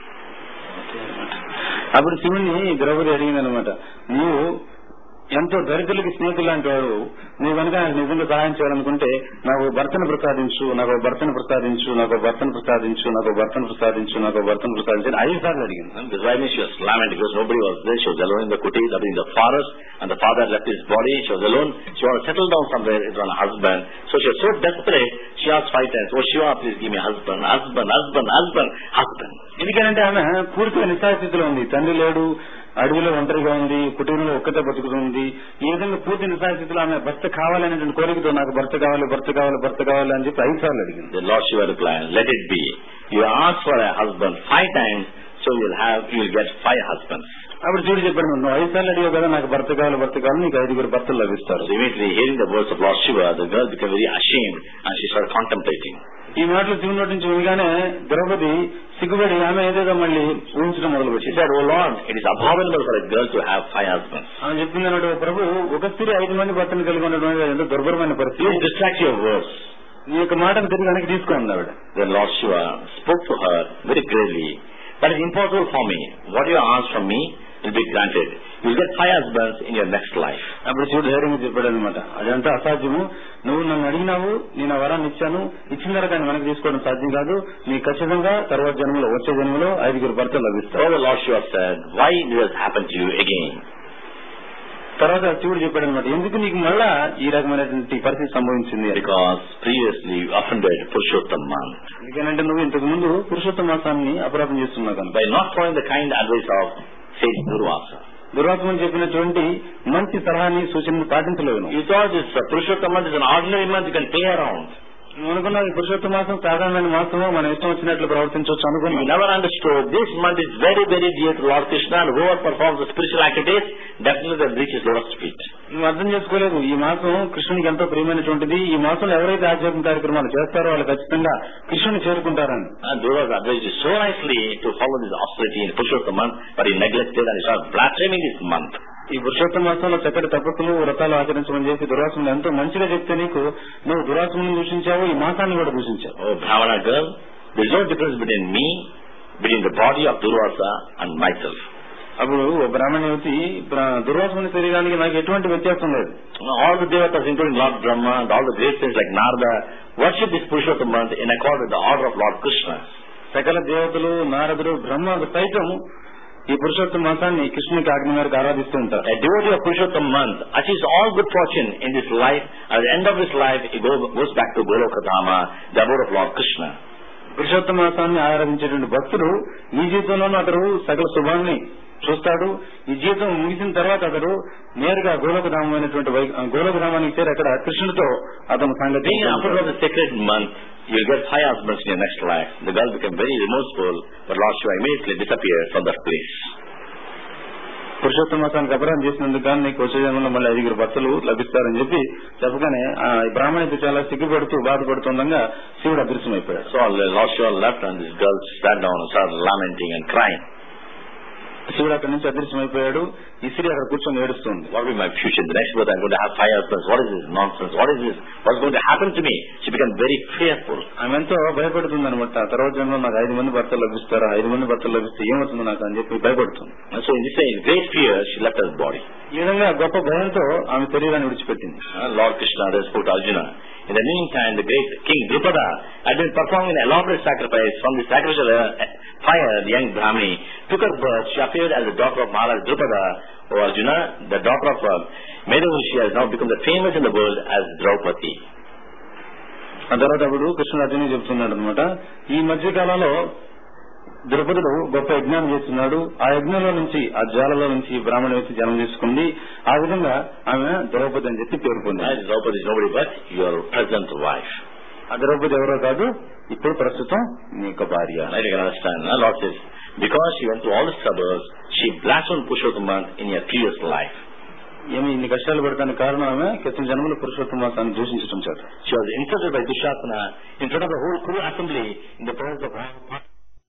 Speaker 2: అప్పుడు శివుని ద్రౌపది అడిగిందనమాట, నువ్వు ఎంతో దరిద్రులకి స్నేహితులు లాంటి వాడు, నువ్వు కనుక నాకు నిజంగా సహాయం చేయాలనుకుంటే నాకు భర్తను ప్రసాదించు, నాకు భర్తను ప్రసాదించు, నాకు భర్తను ప్రసాదించు, నాకు భర్తను ప్రసాదించు, నాకు భర్తను ప్రసాదించు 5 సార్లు అడిగింది.
Speaker 1: She was lamenting because nobody was there. She was alone in the kuti, that is in the forest, and the father left his body. She was alone. She wanted to settle down somewhere with her husband. So she was so desperate. She asked 5 times, "Oh Shiva, please give me husband, husband, husband, husband, husband."
Speaker 2: ఎందుకంటే ఆమె పూర్తిగా నిస్సాస్థితిలో ఉంది. తండ్రి లేడు, అడవిలో ఒంటరిగా ఉంది, కుటుంబంలో ఒక్కటే బతుకుతుంది. ఈ విధంగా పూర్తి నిస్సాస్థితిలో ఆమె భర్త కావాలనేటువంటి కోరికతో నాకు భర్త కావాలి, భర్త కావాలి, భర్త కావాలి అని చెప్పి 5 సార్లు అడిగింది.
Speaker 1: The Lord Shiva replied, "Let it be. You ask for a husband 5 times, so you will get 5 husbands."
Speaker 2: అప్పుడు చూడు చెప్పాడు, నువ్వు 5 సార్లు అడిగావు కదా నాకు భర్త కావాలి, భర్త కావాలి, నీకు 5 భర్తలు లభిస్తారు.
Speaker 1: So immediately hearing the words of Lord Shiva, the girl became very ashamed and she started contemplating.
Speaker 2: ఈ మాటలు శివుని నోటి నుంచి వినగానే ద్రౌపది సిగ్గుపడి ఆమె ఏదేదో మళ్ళీ ఊహించడం మొదలుపెట్టి,
Speaker 1: she said, "Oh Lord, it is abominable for a girl to have 5 husbands."
Speaker 2: ఆమె చెప్పింది అన్నట్టు, ప్రభు ఒక స్త్రీ 5 మంది భర్తను కలిగి ఉండడం ఎంతో దుర్భరమైన పరిస్థితి.
Speaker 1: Please distract your words.
Speaker 2: నీ యొక్క మాటను తిరిగి వెనక్కి తీసుకోండి ఆవిడ.
Speaker 1: Then Lord Shiva spoke to her very gravely. "That is impossible for me. What you ask from me will be granted. You will get 5 husbands in your next life."
Speaker 2: అప్పుడు శివుడు ధైర్యంగా చెప్పాడు అనమాట, అదంతా అసాధ్యము, నువ్వు నన్ను అడిగినావు, నేను ఆ వరాన్ని ఇచ్చాను, ఇచ్చిన తర్వాత ఆయన వెనక్కి తీసుకోవడం సాధ్యం కాదు, నీకు ఖచ్చితంగా తర్వాత జన్మలో వచ్చే జన్మలో 5 భర్తలు లభిస్తారు.
Speaker 1: The Lord Shiva said, "Why this has happened to you again?"
Speaker 2: తర్వాత శివుడు చెప్పాడు అనమాట, ఎందుకు నీకు మళ్ళా ఈ రకమైనటువంటి పరిస్థితి సంభవించింది?
Speaker 1: Because previously you offended Purushottam.
Speaker 2: ఎందుకంటే నువ్వు ఇంతకు ముందు పురుషోత్తమ మాసాన్ని అపరాధం చేస్తున్నావు కనుక.
Speaker 1: By not following the kind advice of sage Durvasa.
Speaker 2: దుర్వాసమని చెప్పినటువంటి మంచి సలహాని సూచనలు పాటించలేవు.
Speaker 1: You thought this Purushottam month is an ordinary month, you can play around.
Speaker 2: నువ్వు అనుకున్నా ఈ పురుషోత్తమ మాసం సాధారణమైన మాసము, మనం ఇష్టం వచ్చినట్లు ప్రవర్తించవచ్చు అనుకున్నా.
Speaker 1: You never understood this month is very very dear to Lord Krishna, and whoever performs the spiritual activities definitely will reach his lotus feet.
Speaker 2: నువ్వు అర్థం చేసుకోలేదు, ఈ మాసం కృష్ణునికి ఎంతో ప్రియమైనటువంటిది, ఈ మాసంలో ఎవరైతే ఆధ్యాత్మిక కార్యక్రమాలు చేస్తారో వాళ్ళు ఖచ్చితంగా కృష్ణుని చేరుకుంటారని.
Speaker 1: And Durvasa advised you so nicely to follow this austerity in Purushottam month, but he neglected and he started blaspheming this month.
Speaker 2: ఈ పురుషోత్తమ మాసంలో చక్కటి తపస్సులు వ్రతాలు ఆచరించమని చెప్పి దుర్వాసములు ఎంతో మంచిగా చెప్తే నీకు నువ్వు దుర్వాసములను దూషించావు, ఈ మాసాన్ని కూడా దూషించావు.
Speaker 1: Oh, Brahmana girl, there is no difference between the body of Durvasa and myself.
Speaker 2: అప్పుడు బ్రాహ్మణ యువతి దుర్వాసముని శరీరానికి నాకు ఎటువంటి వ్యత్యాసం లేదు.
Speaker 1: All the devatas, including Lord Brahma and all the great saints like Narada, worship this Purushottam month in accord with the order of Lord Krishna.
Speaker 2: సకల దేవతలు, నారదుడు, బ్రహ్మ సైతం ఈ పురుషోత్తమ మాసాన్ని కృష్ణునికి ఆజ్ఞ మేరకు ఆరాధిస్తూ ఉంటారు.
Speaker 1: A devotee of Purushottam month achieves all good fortune in this life. At the end of his life, he goes back to Golokadhama, the abode of Lord Krishna.
Speaker 2: Purushottama మాసాన్ని ఆరాధించేటువంటి భక్తుడు ఈ జీవితంలోనూ అతడు సకల శుభాన్ని చూస్తాడు. ఈ జీవితం ముగిసిన తర్వాత అతడు నేరుగా గోలోకధామానికి చేరి అక్కడ కృష్ణుడితో అతను సంగతి.
Speaker 1: After the sacred month, you will get 5 husbands in your next life. The girl became very remorseful, but Lord Shiva immediately disappeared from that place.
Speaker 2: Purushottama మాసానికి అపరాధం చేసినందుకు కానీ నీకు వచ్చే జన్మలో మళ్ళీ 5 భర్తలు లభిస్తారని చెప్పి చెప్పగానే ఆ బ్రాహ్మణికి చాలా సిగ్గుపడుతూ బాధపడుతుండగా శివుడు అదృశ్యమైపోయాడు.
Speaker 1: So Lord Shiva left and this girl sat down and started lamenting and crying.
Speaker 2: శివుడు అక్కడి నుంచి అదృశ్యమైపోయాడు. ఈ స్త్రీ అక్కడ కూర్చొని ఏడుస్తుంది.
Speaker 1: What will be my future? The next birth I'm going to have 5 husbands. What is this nonsense? What is this? What's going to happen to me? She became very fearful.
Speaker 2: ఆమె ఎంతో భయపడుతుంది అనమాట. తర్వాత జన్మలో నాకు 5 మంది భర్తలు లభిస్తారా, 5 మంది భర్తలు లభిస్తే ఏమవుతుంది నాకు అని చెప్పి భయపడుతుంది.
Speaker 1: So in this way, in great fear, she left her body.
Speaker 2: ఈ విధంగా గొప్ప భయంతో ఆమె శరీరాన్ని విడిచిపెట్టింది.
Speaker 1: Lord Krishna then spoke to Arjuna. In the meantime, the great King Drupada had been performing an elaborate sacrifice. From the sacrificial fire, the young Brahmini took her birth. She appeared as the daughter of Maharaj Drupada. O Arjuna, the daughter of Medavashi has now become the famous in the world as Draupadi.
Speaker 2: ఆ తర్వాత అప్పుడు కృష్ణుడు అర్జునుడికి చెప్తున్నాడు అనమాట, ఈ మధ్య కాలంలో ద్రౌపదుడు గొప్ప యజ్ఞాన్ని చేస్తున్నాడు. ఆ యజ్ఞంలో నుంచి, ఆ జ్వాలలో నుంచి బ్రాహ్మణ వ్యక్తి జన్మ తీసుకుంది. ఆ విధంగా ఆమె ద్రౌపది అని చెప్పి పేరు పొందింది.
Speaker 1: Draupadi is nobody but your present wife.
Speaker 2: ఆ ద్రౌపది ఎవరో కాదు, ఇప్పుడు ప్రస్తుతం నీ యొక్క భార్య.
Speaker 1: I can understand. Lord says, because she went through all the troubles, she blasphemed Purushottam month in her previous life.
Speaker 2: ఏమి ఇన్ని కష్టాలు పడటానికి కారణం ఆమె క్రితం జన్మలో పురుషోత్తమ మాసాన్ని దూషించడం చేత.
Speaker 1: She was insulted by Dushasana in front of the whole Kuru assembly in the presence of